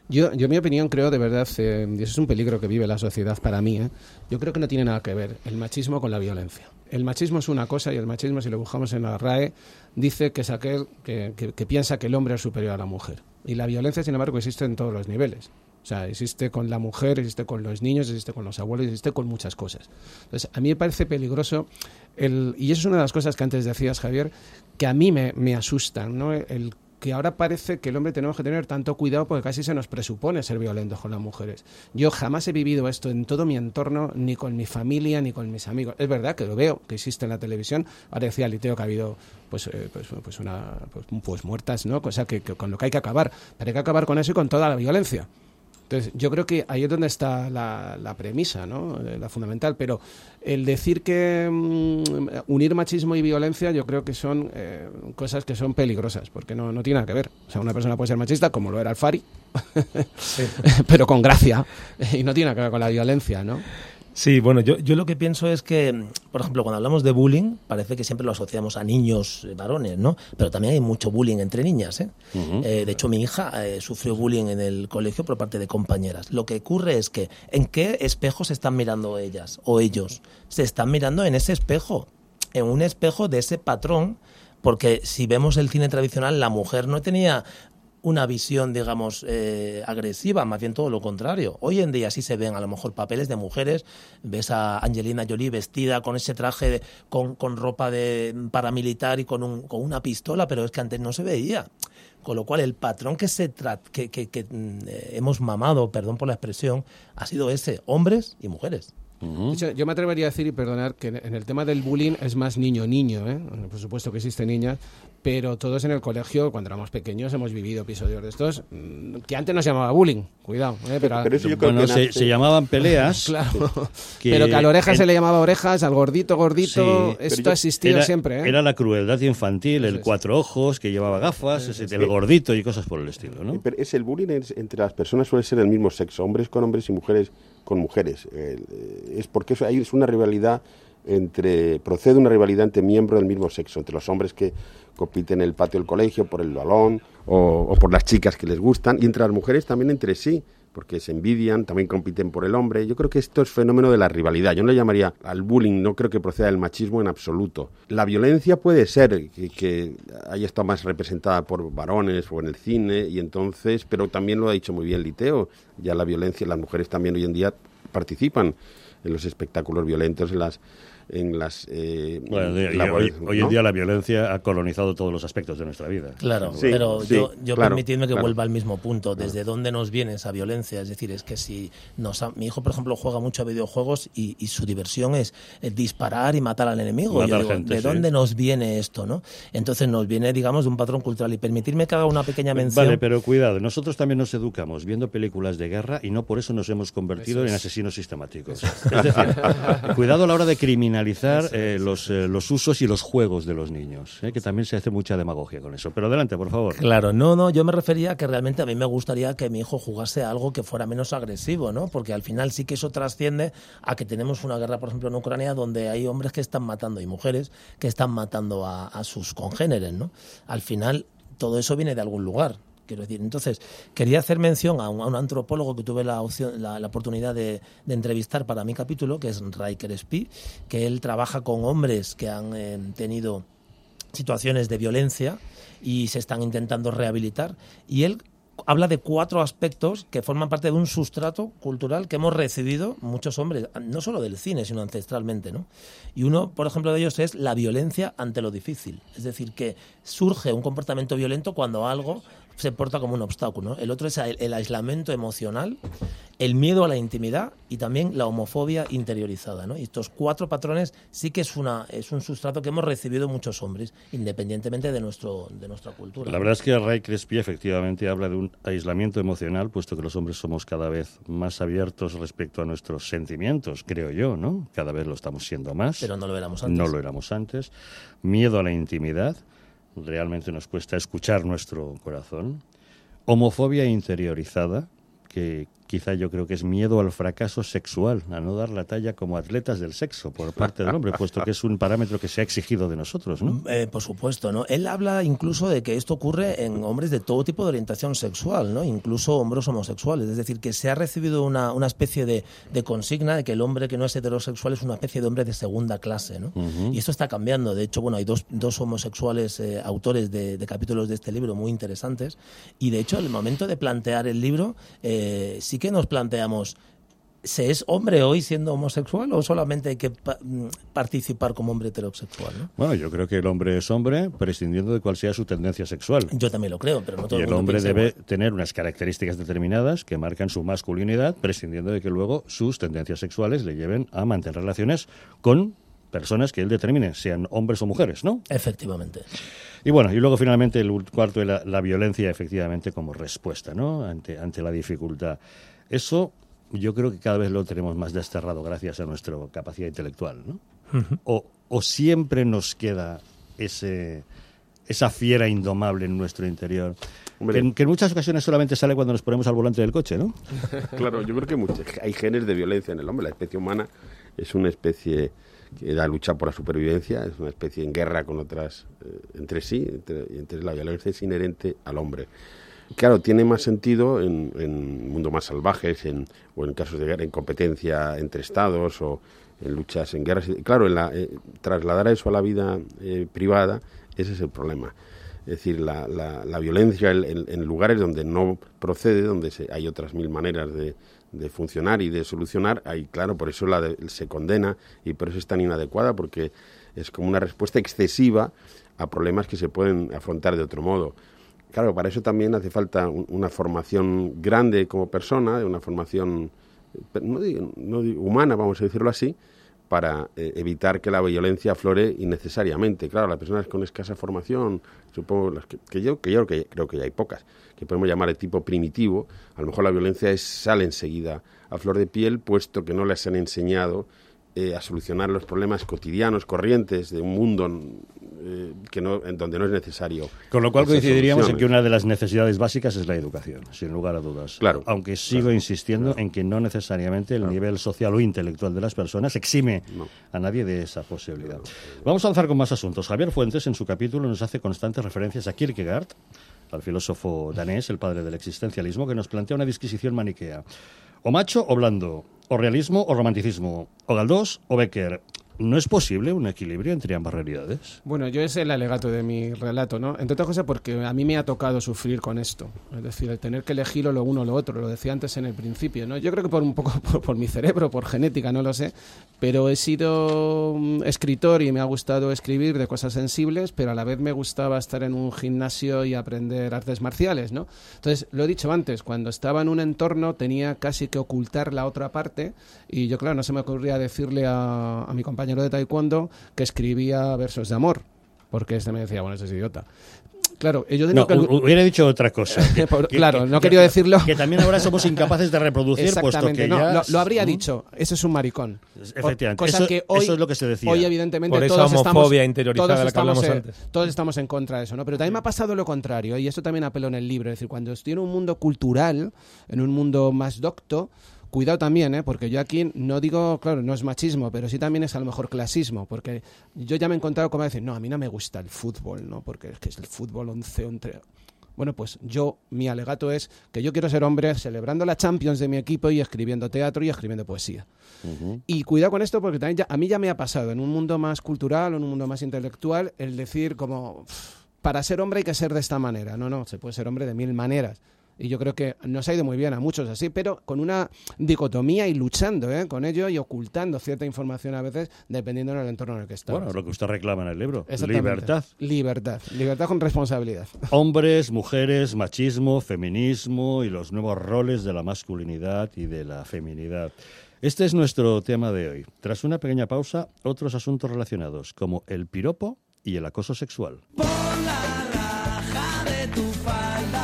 Yo, yo, en mi opinión, creo de verdad, eh, y eso es un peligro que vive la sociedad para mí, ¿eh? Yo creo que no tiene nada que ver el machismo con la violencia. El machismo es una cosa y el machismo, si lo buscamos en la R A E, dice que es aquel que, que, que piensa que el hombre es superior a la mujer. Y la violencia, sin embargo, existe en todos los niveles. O sea, existe con la mujer, existe con los niños, existe con los abuelos, existe con muchas cosas. Entonces, a mí me parece peligroso, el, y eso es una de las cosas que antes decías, Javier, que a mí me, me asustan, ¿no? El que ahora parece que el hombre tenemos que tener tanto cuidado porque casi se nos presupone ser violentos con las mujeres. Yo jamás he vivido esto en todo mi entorno, ni con mi familia, ni con mis amigos. Es verdad que lo veo, que existe en la televisión. Ahora decía Liteo que ha habido pues eh, pues, pues, una, pues, pues muertas, ¿no? Cosa que, que con lo que hay que acabar. Pero hay que acabar con eso y con toda la violencia. Entonces, yo creo que ahí es donde está la, la premisa, ¿no? La fundamental. Pero el decir que um, unir machismo y violencia, yo creo que son eh, cosas que son peligrosas, porque no, no tiene nada que ver. O sea, una persona puede ser machista, como lo era Alfari, sí. pero con gracia, y no tiene nada que ver con la violencia, ¿no? Sí, bueno, yo, yo lo que pienso es que, por ejemplo, cuando hablamos de bullying, parece que siempre lo asociamos a niños eh, varones, ¿no? Pero también hay mucho bullying entre niñas, ¿eh? Uh-huh. eh de hecho, mi hija eh, sufrió bullying en el colegio por parte de compañeras. Lo que ocurre es que, ¿en qué espejo se están mirando ellas o ellos? Se están mirando en ese espejo, en un espejo de ese patrón, porque si vemos el cine tradicional, la mujer no tenía una visión, digamos, eh, agresiva, más bien todo lo contrario. Hoy en día sí se ven a lo mejor papeles de mujeres, ves a Angelina Jolie vestida con ese traje, de, con, con ropa de paramilitar y con, un, con una pistola, pero es que antes no se veía. Con lo cual el patrón que, se tra- que, que, que eh, hemos mamado, perdón por la expresión, ha sido ese, hombres y mujeres. Uh-huh. De hecho, yo me atrevería a decir y perdonar que en el tema del bullying es más niño-niño, ¿eh? Por supuesto que existen niñas, pero todos en el colegio, cuando éramos pequeños, hemos vivido episodios de estos que antes no se llamaba bullying, cuidado. ¿eh? Pero, pero eso yo creo bueno, que se, nace... se llamaban peleas. Claro, que pero que a la oreja en... se le llamaba orejas, al gordito, gordito, sí, esto yo... ha existido era, siempre. ¿eh? Era la crueldad infantil, el cuatro ojos, que llevaba gafas, sí, sí, ese, sí. el gordito y cosas por el estilo, ¿no? Pero es el bullying es, entre las personas suele ser del mismo sexo, hombres con hombres y mujeres con mujeres. Eh, es porque eso, hay es una rivalidad entre, procede una rivalidad entre miembros del mismo sexo, entre los hombres que compiten en el patio del colegio por el balón o, o por las chicas que les gustan, y entre las mujeres también entre sí, porque se envidian, también compiten por el hombre. Yo creo que esto es fenómeno de la rivalidad. Yo no le llamaría al bullying, no creo que proceda del machismo en absoluto. La violencia puede ser que, que haya estado más representada por varones o en el cine, y entonces, pero también lo ha dicho muy bien Liteo, ya la violencia, las mujeres también hoy en día participan en los espectáculos violentos, en las en las eh, bueno, de, labores, hoy, hoy en ¿no? día la violencia ha colonizado todos los aspectos de nuestra vida. Claro, sí, pero sí, yo, yo claro, permitidme que claro. vuelva al mismo punto. ¿Desde claro. dónde nos viene esa violencia? Es decir, es que si nos ha, mi hijo, por ejemplo, juega mucho a videojuegos y, y su diversión es disparar y matar al enemigo. Matar yo digo, gente, ¿de sí. dónde nos viene esto, no? Entonces nos viene, digamos, de un patrón cultural. Y permitirme que haga una pequeña mención. Vale, pero cuidado, nosotros también nos educamos viendo películas de guerra y no por eso nos hemos convertido en asesinos sistemáticos. Es. es decir, cuidado a la hora de criminalizar eh, los, eh, los usos y los juegos de los niños, eh, que también se hace mucha demagogia con eso. Pero adelante, por favor. Claro, no, no, yo me refería a que realmente a mí me gustaría que mi hijo jugase a algo que fuera menos agresivo, ¿no? Porque al final sí que eso trasciende a que tenemos una guerra, por ejemplo, en Ucrania, donde hay hombres que están matando y mujeres que están matando a, a sus congéneres, ¿no? Al final todo eso viene de algún lugar. Quiero decir, entonces, quería hacer mención a un, a un antropólogo que tuve la, opción, la, la oportunidad de, de entrevistar para mi capítulo, que es Riker Spee, que él trabaja con hombres que han eh, tenido situaciones de violencia y se están intentando rehabilitar, y él habla de cuatro aspectos que forman parte de un sustrato cultural que hemos recibido muchos hombres, no solo del cine, sino ancestralmente, ¿no? Y uno, por ejemplo, de ellos es la violencia ante lo difícil. Es decir, que surge un comportamiento violento cuando algo se porta como un obstáculo, ¿no? El otro es el, el aislamiento emocional, el miedo a la intimidad y también la homofobia interiorizada, ¿no? Y estos cuatro patrones sí que es una es un sustrato que hemos recibido muchos hombres, independientemente de nuestro de nuestra cultura. La verdad es que Ray Crespi efectivamente habla de un aislamiento emocional, puesto que los hombres somos cada vez más abiertos respecto a nuestros sentimientos, creo yo, ¿no? Cada vez lo estamos siendo más. Pero no lo éramos antes. No lo éramos antes. Miedo a la intimidad. Realmente nos cuesta escuchar nuestro corazón. Homofobia interiorizada, que quizá yo creo que es miedo al fracaso sexual, a no dar la talla como atletas del sexo por parte del hombre, puesto que es un parámetro que se ha exigido de nosotros, ¿no? Eh, por supuesto, ¿no? Él habla incluso de que esto ocurre en hombres de todo tipo de orientación sexual, ¿no? Incluso hombres homosexuales. Es decir, que se ha recibido una, una especie de, de consigna de que el hombre que no es heterosexual es una especie de hombre de segunda clase, ¿no? Uh-huh. Y esto está cambiando. De hecho, bueno, hay dos, dos homosexuales eh, autores de, de capítulos de este libro muy interesantes. Y de hecho, el momento de plantear el libro, eh, sí que nos planteamos, ¿se es hombre hoy siendo homosexual o solamente hay que pa- participar como hombre heterosexual, ¿no? Bueno, yo creo que el hombre es hombre prescindiendo de cuál sea su tendencia sexual. Yo también lo creo, pero no todo y el el mundo hombre piensa debe igual. tener unas características determinadas que marcan su masculinidad, prescindiendo de que luego sus tendencias sexuales le lleven a mantener relaciones con personas que él determine, sean hombres o mujeres, ¿no? Efectivamente. Y bueno, y luego finalmente el cuarto, la, la violencia efectivamente como respuesta, ¿no? Ante, ante la dificultad. Eso yo creo que cada vez lo tenemos más desterrado gracias a nuestra capacidad intelectual, ¿no? Uh-huh. O, o siempre nos queda ese, esa fiera indomable en nuestro interior, que en, que en muchas ocasiones solamente sale cuando nos ponemos al volante del coche, ¿no? Claro, yo creo que muchos, hay genes de violencia en el hombre. La especie humana es una especie que da lucha por la supervivencia, es una especie en guerra con otras eh, entre sí, entre, y entre la violencia es inherente al hombre. Claro, tiene más sentido en, en mundos más salvajes, en, o en casos de guerra, en competencia entre estados o en luchas en guerras. Claro, en la, eh, trasladar eso a la vida eh, privada, ese es el problema. Es decir, la, la, la violencia en, en, en lugares donde no procede, donde se, hay otras mil maneras de, de funcionar y de solucionar, ahí claro, por eso la de, se condena y por eso es tan inadecuada, porque es como una respuesta excesiva a problemas que se pueden afrontar de otro modo. Claro, para eso también hace falta un, una formación grande como persona, una formación no digo, no digo, humana, vamos a decirlo así, para eh, evitar que la violencia aflore innecesariamente. Claro, las personas con escasa formación, supongo las que, que yo que yo que creo que ya hay pocas, que podemos llamar de tipo primitivo, a lo mejor la violencia es, sale enseguida a flor de piel, puesto que no les han enseñado eh, a solucionar los problemas cotidianos, corrientes de un mundo eh, que no, en donde no es necesario. Con lo cual coincidiríamos en que una de las necesidades básicas es la educación, sin lugar a dudas. Claro. Aunque sigo claro, insistiendo claro. en que no necesariamente el claro. nivel social o intelectual de las personas exime no. a nadie de esa posibilidad. Vamos a avanzar con más asuntos. Javier Fuentes, en su capítulo, nos hace constantes referencias a Kierkegaard, al filósofo danés, el padre del existencialismo, que nos plantea una disquisición maniquea. O macho o blando, o realismo o romanticismo, o Galdós o Becker. ¿No es posible un equilibrio entre ambas realidades? Bueno, yo es el alegato de mi relato, ¿no? Entre otras cosas porque a mí me ha tocado sufrir con esto. Es decir, el tener que elegir lo uno o lo otro. Lo decía antes en el principio, ¿no? Yo creo que por un poco por, por mi cerebro, por genética, no lo sé. Pero he sido escritor y me ha gustado escribir de cosas sensibles, pero a la vez me gustaba estar en un gimnasio y aprender artes marciales, ¿no? Entonces, lo he dicho antes, cuando estaba en un entorno tenía casi que ocultar la otra parte y yo, claro, no se me ocurría decirle a, a mi compañero de taekwondo que escribía versos de amor, porque este me decía, bueno, ese es idiota. Claro, yo no, que... hubiera dicho otra cosa. Que, Por, claro, que, no que, quería decirlo. Que también ahora somos incapaces de reproducir, puesto que no, ya... Lo, lo habría dicho, ese es un maricón. Efectivamente, cosa eso, que hoy, eso es lo que se decía. Hoy, evidentemente, por esa todos homofobia estamos, interiorizada todos de la que hablamos estamos, antes. Eh, todos estamos en contra de eso, ¿no? Pero también me ha pasado lo contrario, ¿eh? Y eso también apelo en el libro. Es decir, cuando estoy en un mundo cultural, en un mundo más docto, cuidado también, ¿eh? Porque yo aquí no digo, claro, no es machismo, pero sí también es a lo mejor clasismo, porque yo ya me he encontrado como decir, no, a mí no me gusta el fútbol, ¿no? Porque es que es el fútbol once entre... Bueno, pues yo, mi alegato es que yo quiero ser hombre celebrando la Champions de mi equipo y escribiendo teatro y escribiendo poesía. Uh-huh. Y cuidado con esto porque también ya, a mí ya me ha pasado en un mundo más cultural o en un mundo más intelectual el decir como, para ser hombre hay que ser de esta manera. No, no, se puede ser hombre de mil maneras. Y yo creo que nos ha ido muy bien a muchos así, pero con una dicotomía y luchando ¿eh? con ello y ocultando cierta información a veces, dependiendo del entorno en el que estamos. Bueno, lo que usted reclama en el libro, libertad. Libertad, libertad con responsabilidad. Hombres, mujeres, machismo, feminismo y los nuevos roles de la masculinidad y de la feminidad. Este es nuestro tema de hoy. Tras una pequeña pausa, otros asuntos relacionados, como el piropo y el acoso sexual. Por la raja de tu falda.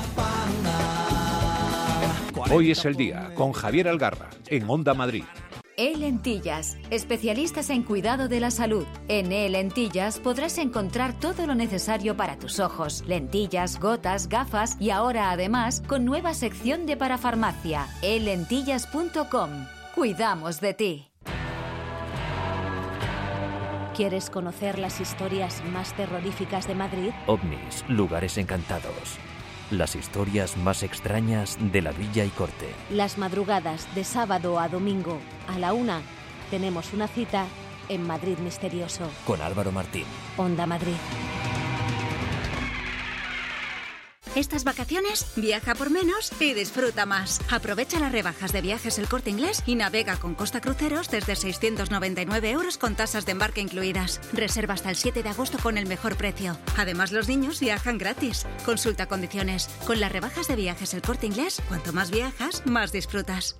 Hoy es el día, con Javier Algarra, en Onda Madrid. E-Lentillas, especialistas en cuidado de la salud. En E-Lentillas podrás encontrar todo lo necesario para tus ojos, lentillas, gotas, gafas y ahora además con nueva sección de parafarmacia. e lentillas punto com. Cuidamos de ti. ¿Quieres conocer las historias más terroríficas de Madrid? OVNIs, lugares encantados. Las historias más extrañas de la Villa y Corte. Las madrugadas de sábado a domingo a la una tenemos una cita en Madrid Misterioso. Con Álvaro Martín. Onda Madrid. Estas vacaciones, viaja por menos y disfruta más. Aprovecha las rebajas de Viajes El Corte Inglés y navega con Costa Cruceros desde seiscientos noventa y nueve euros con tasas de embarque incluidas. Reserva hasta el siete de agosto con el mejor precio. Además, los niños viajan gratis. Consulta condiciones. Con las rebajas de Viajes El Corte Inglés, cuanto más viajas, más disfrutas.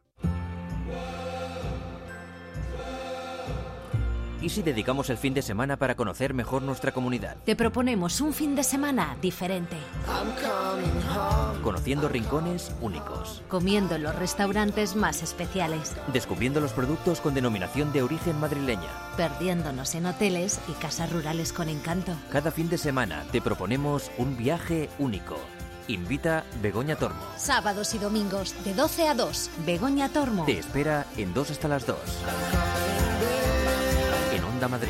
¿Y si dedicamos el fin de semana para conocer mejor nuestra comunidad? Te proponemos un fin de semana diferente. Conociendo rincones únicos. Comiendo en los restaurantes más especiales. Descubriendo los productos con denominación de origen madrileña. Perdiéndonos en hoteles y casas rurales con encanto. Cada fin de semana te proponemos un viaje único. Invita Begoña Tormo. Sábados y domingos de doce a dos. Begoña Tormo. Te espera en dos hasta las dos. En Onda Madrid.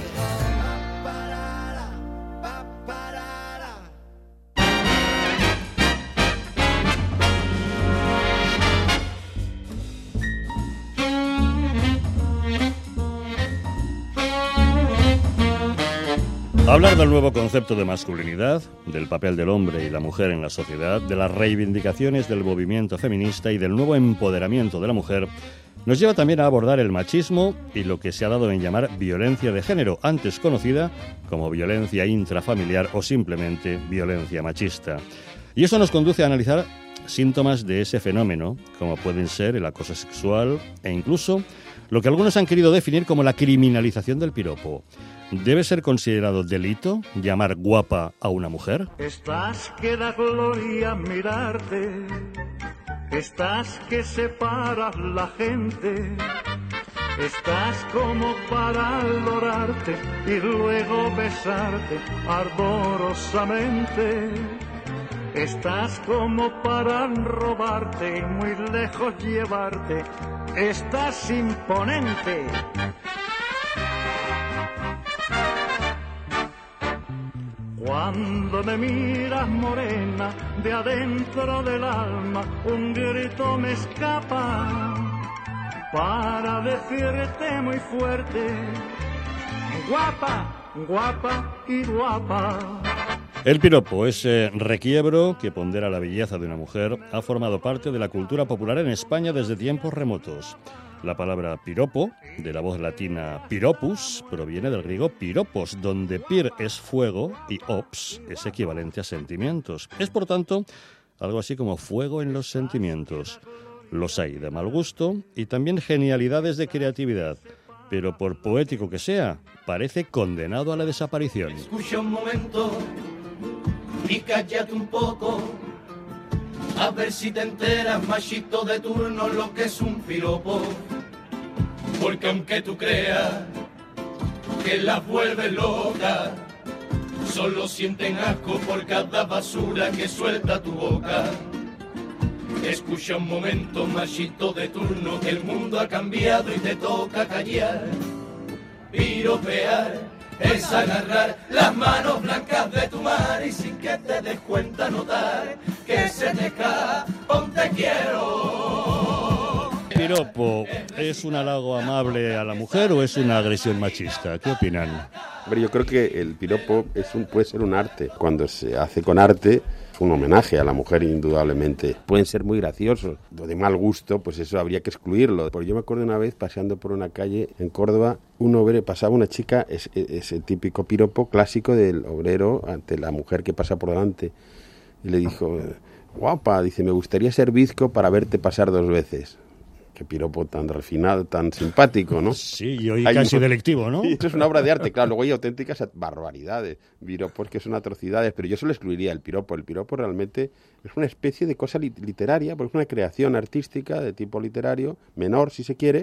Hablar del nuevo concepto de masculinidad, del papel del hombre y la mujer en la sociedad, de las reivindicaciones del movimiento feminista y del nuevo empoderamiento de la mujer, nos lleva también a abordar el machismo y lo que se ha dado en llamar violencia de género, antes conocida como violencia intrafamiliar o simplemente violencia machista. Y eso nos conduce a analizar síntomas de ese fenómeno, como pueden ser el acoso sexual e incluso lo que algunos han querido definir como la criminalización del piropo. ¿Debe ser considerado delito llamar guapa a una mujer? Estás que da gloria mirarte, estás que separas la gente, estás como para adorarte y luego besarte ardorosamente. Estás como para robarte y muy lejos llevarte, estás imponente. Cuando me miras morena, de adentro del alma, un grito me escapa para decirte muy fuerte, guapa, guapa y guapa. El piropo, ese requiebro que pondera la belleza de una mujer, ha formado parte de la cultura popular en España desde tiempos remotos. La palabra piropo, de la voz latina piropus, proviene del griego piropos, donde pir es fuego y ops es equivalente a sentimientos. Es, por tanto, algo así como fuego en los sentimientos. Los hay de mal gusto y también genialidades de creatividad, pero por poético que sea, parece condenado a la desaparición. Escucha un momento y cállate un poco, a ver si te enteras, machito de turno, lo que es un piropo. Porque aunque tú creas que las vuelve loca, solo sienten asco por cada basura que suelta tu boca. Escucha un momento, machito de turno, que el mundo ha cambiado y te toca callar. Piropear es agarrar las manos blancas de tu mar y sin que te des cuenta notar que se te escapa un te quiero. ¿Piropo es un halago amable a la mujer o es una agresión machista? ¿Qué opinan? Hombre, yo creo que el piropo es un, puede ser un arte. Cuando se hace con arte, es un homenaje a la mujer, indudablemente. Pueden ser muy graciosos. Lo de mal gusto, pues eso habría que excluirlo. Porque yo me acuerdo una vez, paseando por una calle en Córdoba, un obrero, pasaba una chica, es, es el típico piropo clásico del obrero ante la mujer que pasa por delante. Y le dijo, guapa, dice, me gustaría ser bizco para verte pasar dos veces. Qué piropo tan refinado, tan simpático, ¿no? Sí, y hoy hay casi un... delictivo, ¿no? Sí, esto es una obra de arte, claro. Luego hay auténticas barbaridades, piropos que son atrocidades, pero yo solo excluiría el piropo. El piropo realmente es una especie de cosa literaria, porque es una creación artística de tipo literario, menor si se quiere,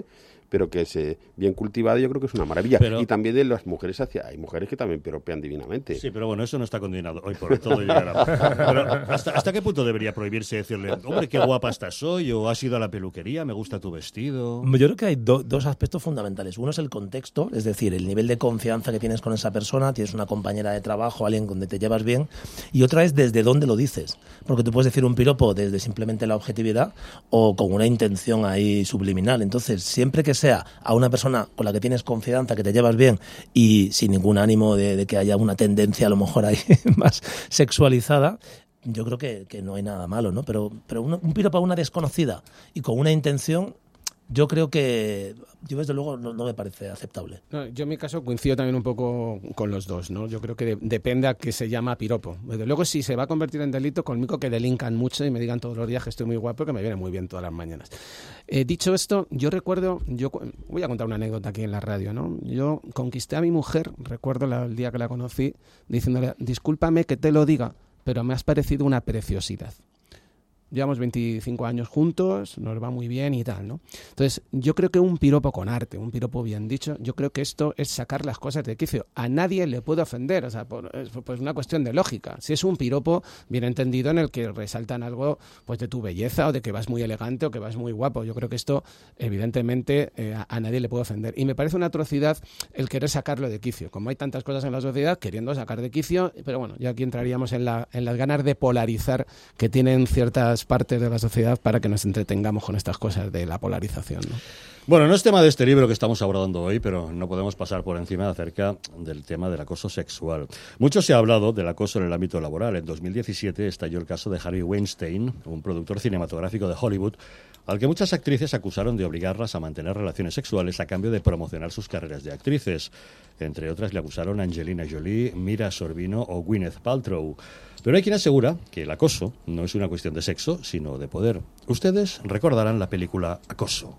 pero que es eh, bien cultivado, yo creo que es una maravilla. Pero, y también de las mujeres hacia... Hay mujeres que también piropean divinamente. Sí, pero bueno, eso no está condenado. Hoy por todo llegará. Pero ¿hasta, ¿hasta qué punto debería prohibirse decirle, hombre, qué guapa estás hoy, o has ido a la peluquería, me gusta tu vestido? Yo creo que hay do, dos aspectos fundamentales. Uno es el contexto, es decir, el nivel de confianza que tienes con esa persona, tienes una compañera de trabajo, alguien con donde te llevas bien, y otra es desde dónde lo dices. Porque tú puedes decir un piropo desde simplemente la objetividad o con una intención ahí subliminal. Entonces, siempre que sea a una persona con la que tienes confianza, que te llevas bien y sin ningún ánimo de, de que haya una tendencia a lo mejor ahí más sexualizada, yo creo que, que no hay nada malo, ¿no? Pero, pero un, un piropo a una desconocida y con una intención, yo creo que, yo desde luego no, no me parece aceptable. No, yo en mi caso coincido también un poco con los dos, ¿no? Yo creo que de, depende a qué se llama piropo. Desde luego, si se va a convertir en delito, conmigo que delincan mucho y me digan todos los días que estoy muy guapo, que me viene muy bien todas las mañanas. Eh, dicho esto, yo recuerdo, yo voy a contar una anécdota aquí en la radio, ¿no? Yo conquisté a mi mujer, recuerdo la, el día que la conocí, diciéndole, discúlpame que te lo diga, pero me has parecido una preciosidad. Llevamos veinticinco años juntos, nos va muy bien y tal, ¿no? Entonces, yo creo que un piropo con arte, un piropo bien dicho, yo creo que esto es sacar las cosas de quicio. A nadie le puede ofender, o sea, por, es pues una cuestión de lógica. Si es un piropo bien entendido en el que resaltan algo pues de tu belleza o de que vas muy elegante o que vas muy guapo, yo creo que esto, evidentemente, eh, a, a nadie le puede ofender. Y me parece una atrocidad el querer sacarlo de quicio. Como hay tantas cosas en la sociedad queriendo sacar de quicio, pero bueno, ya aquí entraríamos en, la, en las ganas de polarizar que tienen ciertas partes de la sociedad para que nos entretengamos con estas cosas de la polarización, ¿no? Bueno, no es tema de este libro que estamos abordando hoy, pero no podemos pasar por encima acerca del tema del acoso sexual. Mucho se ha hablado del acoso en el ámbito laboral. En dos mil diecisiete estalló el caso de Harvey Weinstein, un productor cinematográfico de Hollywood, al que muchas actrices acusaron de obligarlas a mantener relaciones sexuales a cambio de promocionar sus carreras de actrices. Entre otras le acusaron Angelina Jolie, Mira Sorvino o Gwyneth Paltrow. Pero hay quien asegura que el acoso no es una cuestión de sexo, sino de poder. Ustedes recordarán la película Acoso.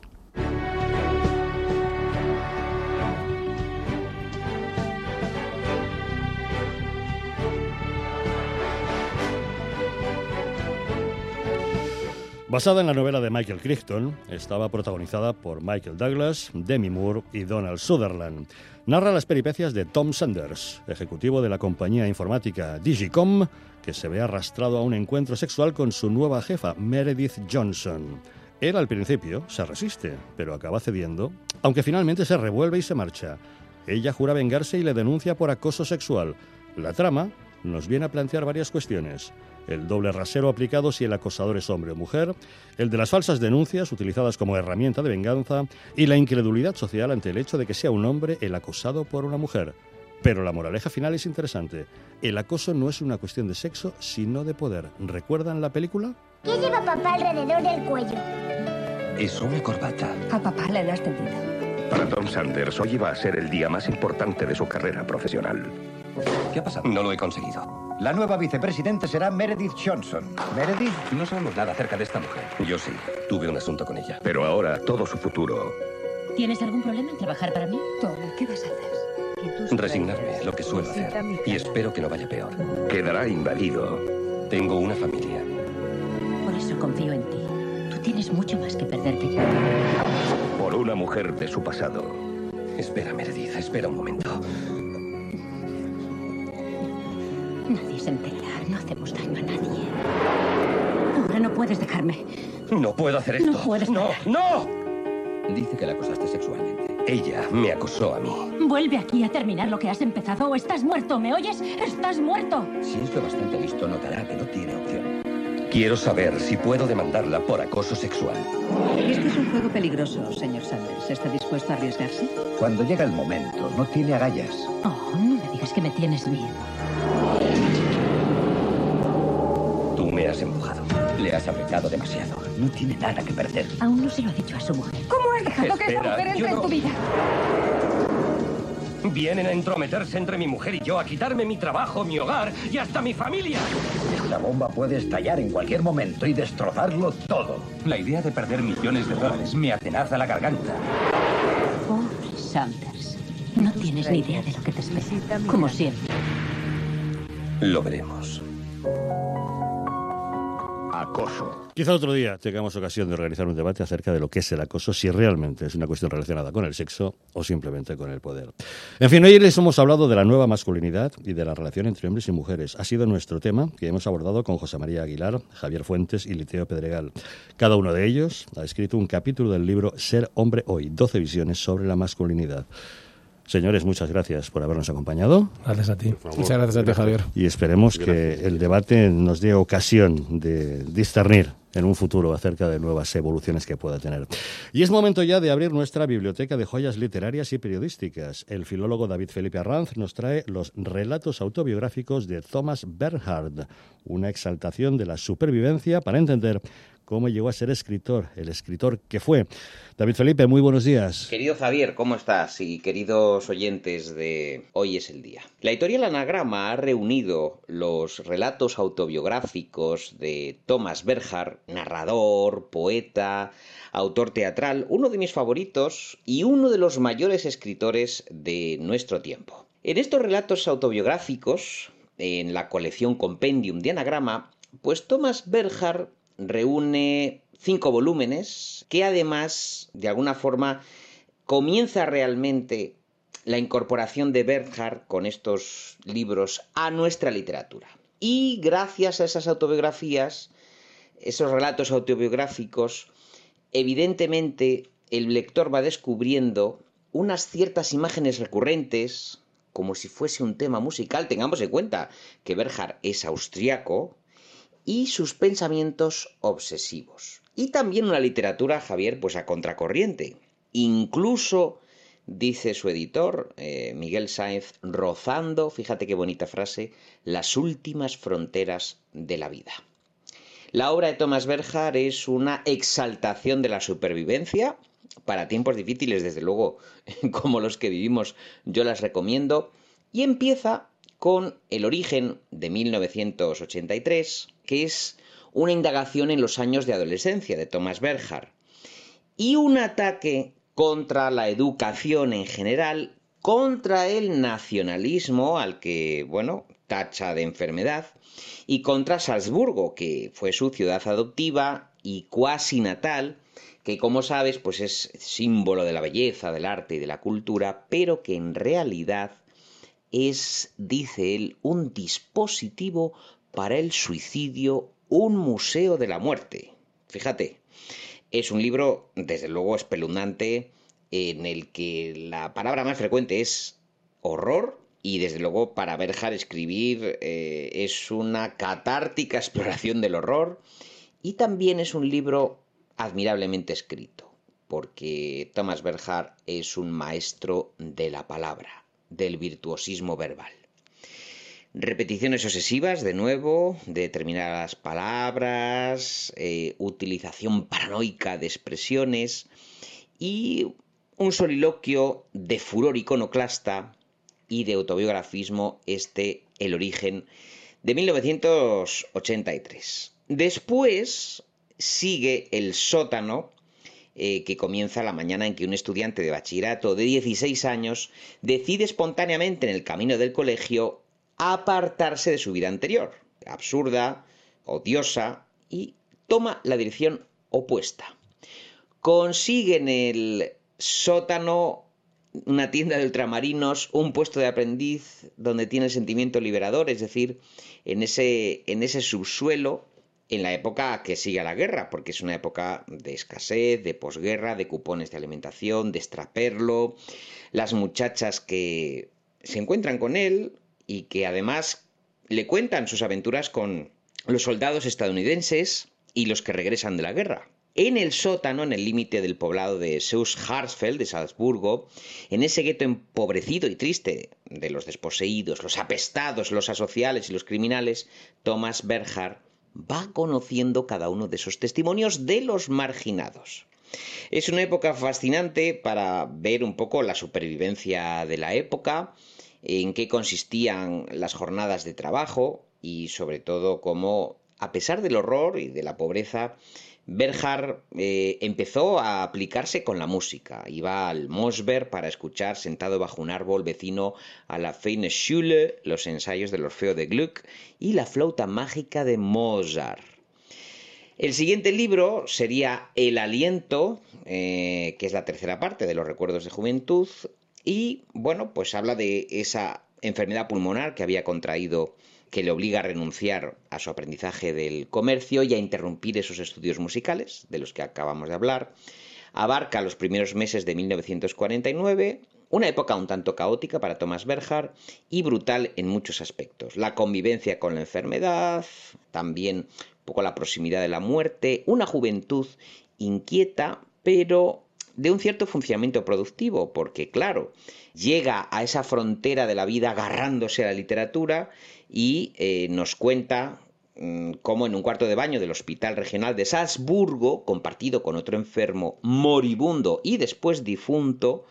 Basada en la novela de Michael Crichton, estaba protagonizada por Michael Douglas, Demi Moore y Donald Sutherland. Narra las peripecias de Tom Sanders, ejecutivo de la compañía informática Digicom, que se ve arrastrado a un encuentro sexual con su nueva jefa, Meredith Johnson. Él al principio se resiste, pero acaba cediendo, aunque finalmente se revuelve y se marcha. Ella jura vengarse y le denuncia por acoso sexual. La trama nos viene a plantear varias cuestiones: el doble rasero aplicado si el acosador es hombre o mujer, el de las falsas denuncias utilizadas como herramienta de venganza y la incredulidad social ante el hecho de que sea un hombre el acosado por una mujer. Pero la moraleja final es interesante. El acoso no es una cuestión de sexo, sino de poder. ¿Recuerdan la película? ¿Qué lleva papá alrededor del cuello? Es una corbata. A papá le das tendida. Para Tom Sanders, hoy iba a ser el día más importante de su carrera profesional. ¿Qué ha pasado? No lo he conseguido. La nueva vicepresidente será Meredith Johnson. ¿Meredith? No sabemos nada acerca de esta mujer. Yo sí, tuve un asunto con ella. Pero ahora todo su futuro... ¿Tienes algún problema en trabajar para mí? Toma, ¿qué vas a hacer? Resignarme, lo que suelo hacer. Y espero que no vaya peor. Quedará invadido. Tengo una familia. Por eso confío en ti. Tú tienes mucho más que perder que yo. Por una mujer de su pasado. Espera, Meredith, espera un momento. Nadie se enterará, no hacemos daño a nadie. Ahora no puedes dejarme. No puedo hacer esto. No puedes. ¡No, no! Dice que la acosaste sexualmente. Ella me acosó a mí. Vuelve aquí a terminar lo que has empezado o estás muerto, ¿me oyes? ¡Estás muerto! Si es lo bastante listo, notará que no tiene opción. Quiero saber si puedo demandarla por acoso sexual. Este es un juego peligroso, señor Sanders. ¿Está dispuesto a arriesgarse? Cuando llega el momento, no tiene agallas. Oh, no me digas que me tienes miedo. Tú me has empujado. Le has apretado demasiado. No tiene nada que perder. Aún no se lo ha dicho a su mujer. ¿Cómo has dejado Espera, que esa mujer entre yo en no. tu vida? Vienen a entrometerse entre mi mujer y yo, a quitarme mi trabajo, mi hogar y hasta mi familia. La bomba puede estallar en cualquier momento y destrozarlo todo. La idea de perder millones de dólares me atenaza la garganta. Pobre Sanders. No tienes ni idea de lo que te espera. Como siempre. Lo veremos. acoso. Quizá otro día tengamos ocasión de organizar un debate acerca de lo que es el acoso, si realmente es una cuestión relacionada con el sexo o simplemente con el poder. En fin, hoy les hemos hablado de la nueva masculinidad y de la relación entre hombres y mujeres. Ha sido nuestro tema que hemos abordado con José María Aguilar, Javier Fuentes y Liteo Pedregal. Cada uno de ellos ha escrito un capítulo del libro Ser hombre hoy, doce visiones sobre la masculinidad. Señores, muchas gracias por habernos acompañado. Gracias a ti. Muchas gracias a ti, Javier. Y esperemos gracias. que el debate nos dé ocasión de discernir en un futuro acerca de nuevas evoluciones que pueda tener. Y es momento ya de abrir nuestra biblioteca de joyas literarias y periodísticas. El filólogo David Felipe Arranz nos trae los relatos autobiográficos de Thomas Bernhard, una exaltación de la supervivencia para entender cómo llegó a ser escritor, el escritor que fue. David Felipe, muy buenos días. Querido Javier, ¿cómo estás? Y queridos oyentes de Hoy es el Día. La editorial Anagrama ha reunido los relatos autobiográficos de Thomas Bernhard, narrador, poeta, autor teatral, uno de mis favoritos y uno de los mayores escritores de nuestro tiempo. En estos relatos autobiográficos, en la colección Compendium de Anagrama, pues Thomas Bernhard reúne cinco volúmenes que además, de alguna forma, comienza realmente la incorporación de Bernhard con estos libros a nuestra literatura. Y gracias a esas autobiografías, esos relatos autobiográficos, evidentemente el lector va descubriendo unas ciertas imágenes recurrentes, como si fuese un tema musical. Tengamos en cuenta que Bernhard es austriaco, y sus pensamientos obsesivos. Y también una literatura, Javier, pues a contracorriente. Incluso, dice su editor, eh, Miguel Sáenz, rozando, fíjate qué bonita frase, las últimas fronteras de la vida. La obra de Thomas Bernhard es una exaltación de la supervivencia. Para tiempos difíciles, desde luego, como los que vivimos, yo las recomiendo. Y empieza con El origen de mil novecientos ochenta y tres, que es una indagación en los años de adolescencia de Thomas Bernhard, y un ataque contra la educación en general, contra el nacionalismo, al que, bueno, tacha de enfermedad, y contra Salzburgo, que fue su ciudad adoptiva y cuasi natal, que, como sabes, pues es símbolo de la belleza, del arte y de la cultura, pero que en realidad es, dice él, un dispositivo para el suicidio, un museo de la muerte. Fíjate, es un libro, desde luego, espeluznante, en el que la palabra más frecuente es horror, y desde luego para Bernhard escribir eh, es una catártica exploración del horror, y también es un libro admirablemente escrito, porque Thomas Bernhard es un maestro de la palabra, del virtuosismo verbal. Repeticiones obsesivas, de nuevo, de determinadas palabras, eh, utilización paranoica de expresiones y un soliloquio de furor iconoclasta y de autobiografismo, este El origen de mil novecientos ochenta y tres. Después sigue El sótano, Eh, que comienza la mañana en que un estudiante de bachillerato de dieciséis años decide espontáneamente en el camino del colegio apartarse de su vida anterior, absurda, odiosa, y toma la dirección opuesta. Consigue en el sótano una tienda de ultramarinos, un puesto de aprendiz donde tiene el sentimiento liberador, es decir, en ese, en ese subsuelo, en la época que sigue a la guerra, porque es una época de escasez, de posguerra, de cupones de alimentación, de extraperlo, las muchachas que se encuentran con él y que además le cuentan sus aventuras con los soldados estadounidenses y los que regresan de la guerra. En el sótano, en el límite del poblado de Süß-Harzfeld, de Salzburgo, en ese gueto empobrecido y triste de los desposeídos, los apestados, los asociales y los criminales, Thomas Bernhard va conociendo cada uno de esos testimonios de los marginados. Es una época fascinante para ver un poco la supervivencia de la época, en qué consistían las jornadas de trabajo y sobre todo cómo, a pesar del horror y de la pobreza, Bernhard eh, empezó a aplicarse con la música. Iba al Mosberg para escuchar sentado bajo un árbol vecino a la Feine Schule, los ensayos del Orfeo de Gluck y la flauta mágica de Mozart. El siguiente libro sería El aliento, eh, que es la tercera parte de los recuerdos de juventud, y bueno, pues habla de esa enfermedad pulmonar que había contraído, que le obliga a renunciar a su aprendizaje del comercio y a interrumpir esos estudios musicales de los que acabamos de hablar. Abarca los primeros meses de mil novecientos cuarenta y nueve, una época un tanto caótica para Thomas Bernhard y brutal en muchos aspectos. La convivencia con la enfermedad, también un poco la proximidad de la muerte, una juventud inquieta, pero de un cierto funcionamiento productivo, porque claro, llega a esa frontera de la vida agarrándose a la literatura y eh, nos cuenta mmm, cómo en un cuarto de baño del Hospital Regional de Salzburgo, compartido con otro enfermo moribundo y después difunto,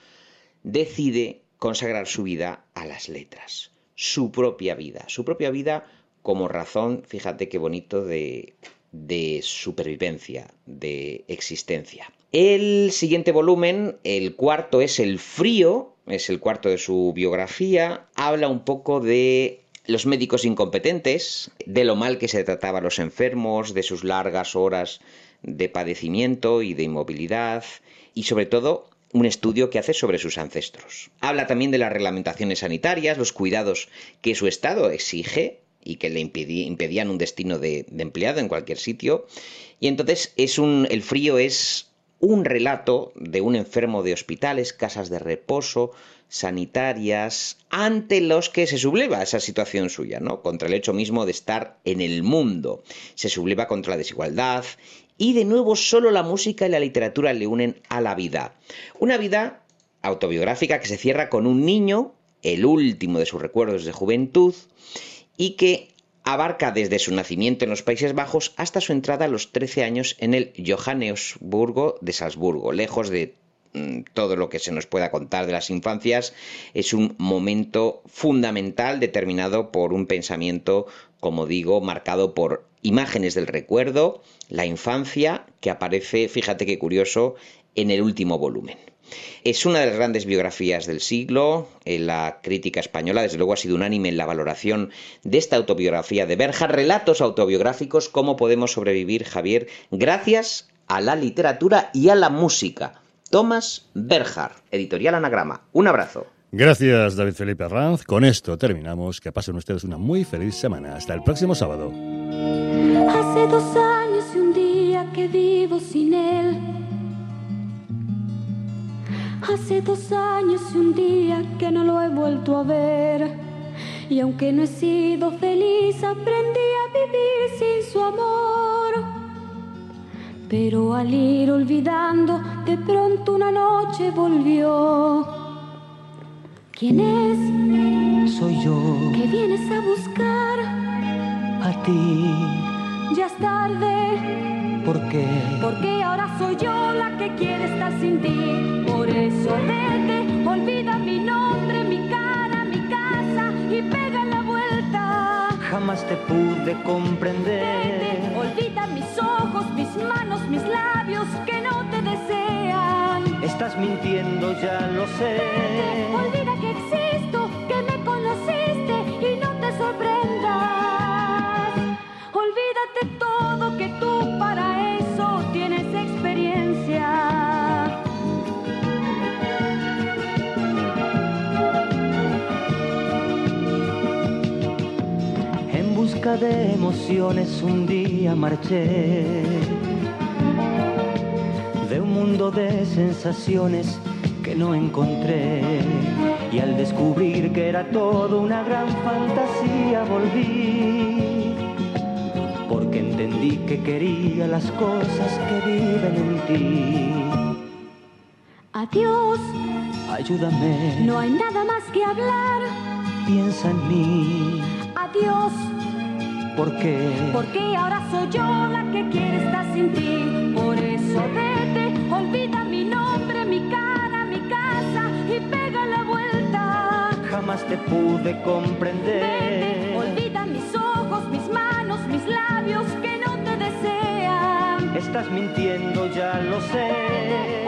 decide consagrar su vida a las letras, su propia vida, su propia vida como razón, fíjate qué bonito, de, de supervivencia, de existencia. El siguiente volumen, el cuarto, es El frío, es el cuarto de su biografía, habla un poco de los médicos incompetentes, de lo mal que se trataba a los enfermos, de sus largas horas de padecimiento y de inmovilidad, y sobre todo un estudio que hace sobre sus ancestros. Habla también de las reglamentaciones sanitarias, los cuidados que su estado exige y que le impedí, impedían un destino de, de empleado en cualquier sitio. Y entonces es un, El frío es un relato de un enfermo de hospitales, casas de reposo, sanitarias, ante los que se subleva esa situación suya, ¿no? Contra el hecho mismo de estar en el mundo. Se subleva contra la desigualdad y de nuevo solo la música y la literatura le unen a la vida. Una vida autobiográfica que se cierra con un niño, el último de sus recuerdos de juventud, y que abarca desde su nacimiento en los Países Bajos hasta su entrada a los trece años en el Johannesburgo de Salzburgo, lejos de mmm, todo lo que se nos pueda contar de las infancias. Es un momento fundamental determinado por un pensamiento, como digo, marcado por imágenes del recuerdo, la infancia, que aparece, fíjate qué curioso, en el último volumen. Es una de las grandes biografías del siglo. La crítica española, desde luego, ha sido unánime en la valoración de esta autobiografía de Bernhard. Relatos autobiográficos, ¿cómo podemos sobrevivir, Javier? Gracias a la literatura y a la música. Thomas Bernhard, Editorial Anagrama. Un abrazo. Gracias, David Felipe Arranz. Con esto terminamos. Que pasen ustedes una muy feliz semana. Hasta el próximo sábado. Hace dos años y un día que vivo sin él. Hace dos años y un día que no lo he vuelto a ver. Y aunque no he sido feliz, aprendí a vivir sin su amor. Pero al ir olvidando, de pronto una noche volvió. ¿Quién es? Soy yo. ¿Qué vienes a buscar? A ti. Ya es tarde. ¿Por qué? Porque ahora soy yo la que quiere estar sin ti. Por eso vete, olvida mi nombre, mi cara, mi casa y pega la vuelta. Jamás te pude comprender. Vete, olvida mis ojos, mis manos, mis labios que no te desean. Estás mintiendo, ya lo sé. Vete, olvida que existo, que me conociste y no te sorprendas. Olvídate todo, que tú para eso tienes experiencia. En busca de emociones un día marché, de un mundo de sensaciones que no encontré, y al descubrir que era todo una gran fantasía volví, porque entendí que quería las cosas que viven en ti. Adiós, ayúdame, no hay nada más que hablar. Piensa en mí. Adiós, ¿por qué? Porque ahora soy yo la que quiere estar sin ti. Por eso vete, olvida mi nombre, mi cara, mi casa y pega la vuelta. Jamás te pude comprender. Vete, olvida mis ojos, mis manos, mis labios que no te desean. Estás mintiendo, ya lo sé.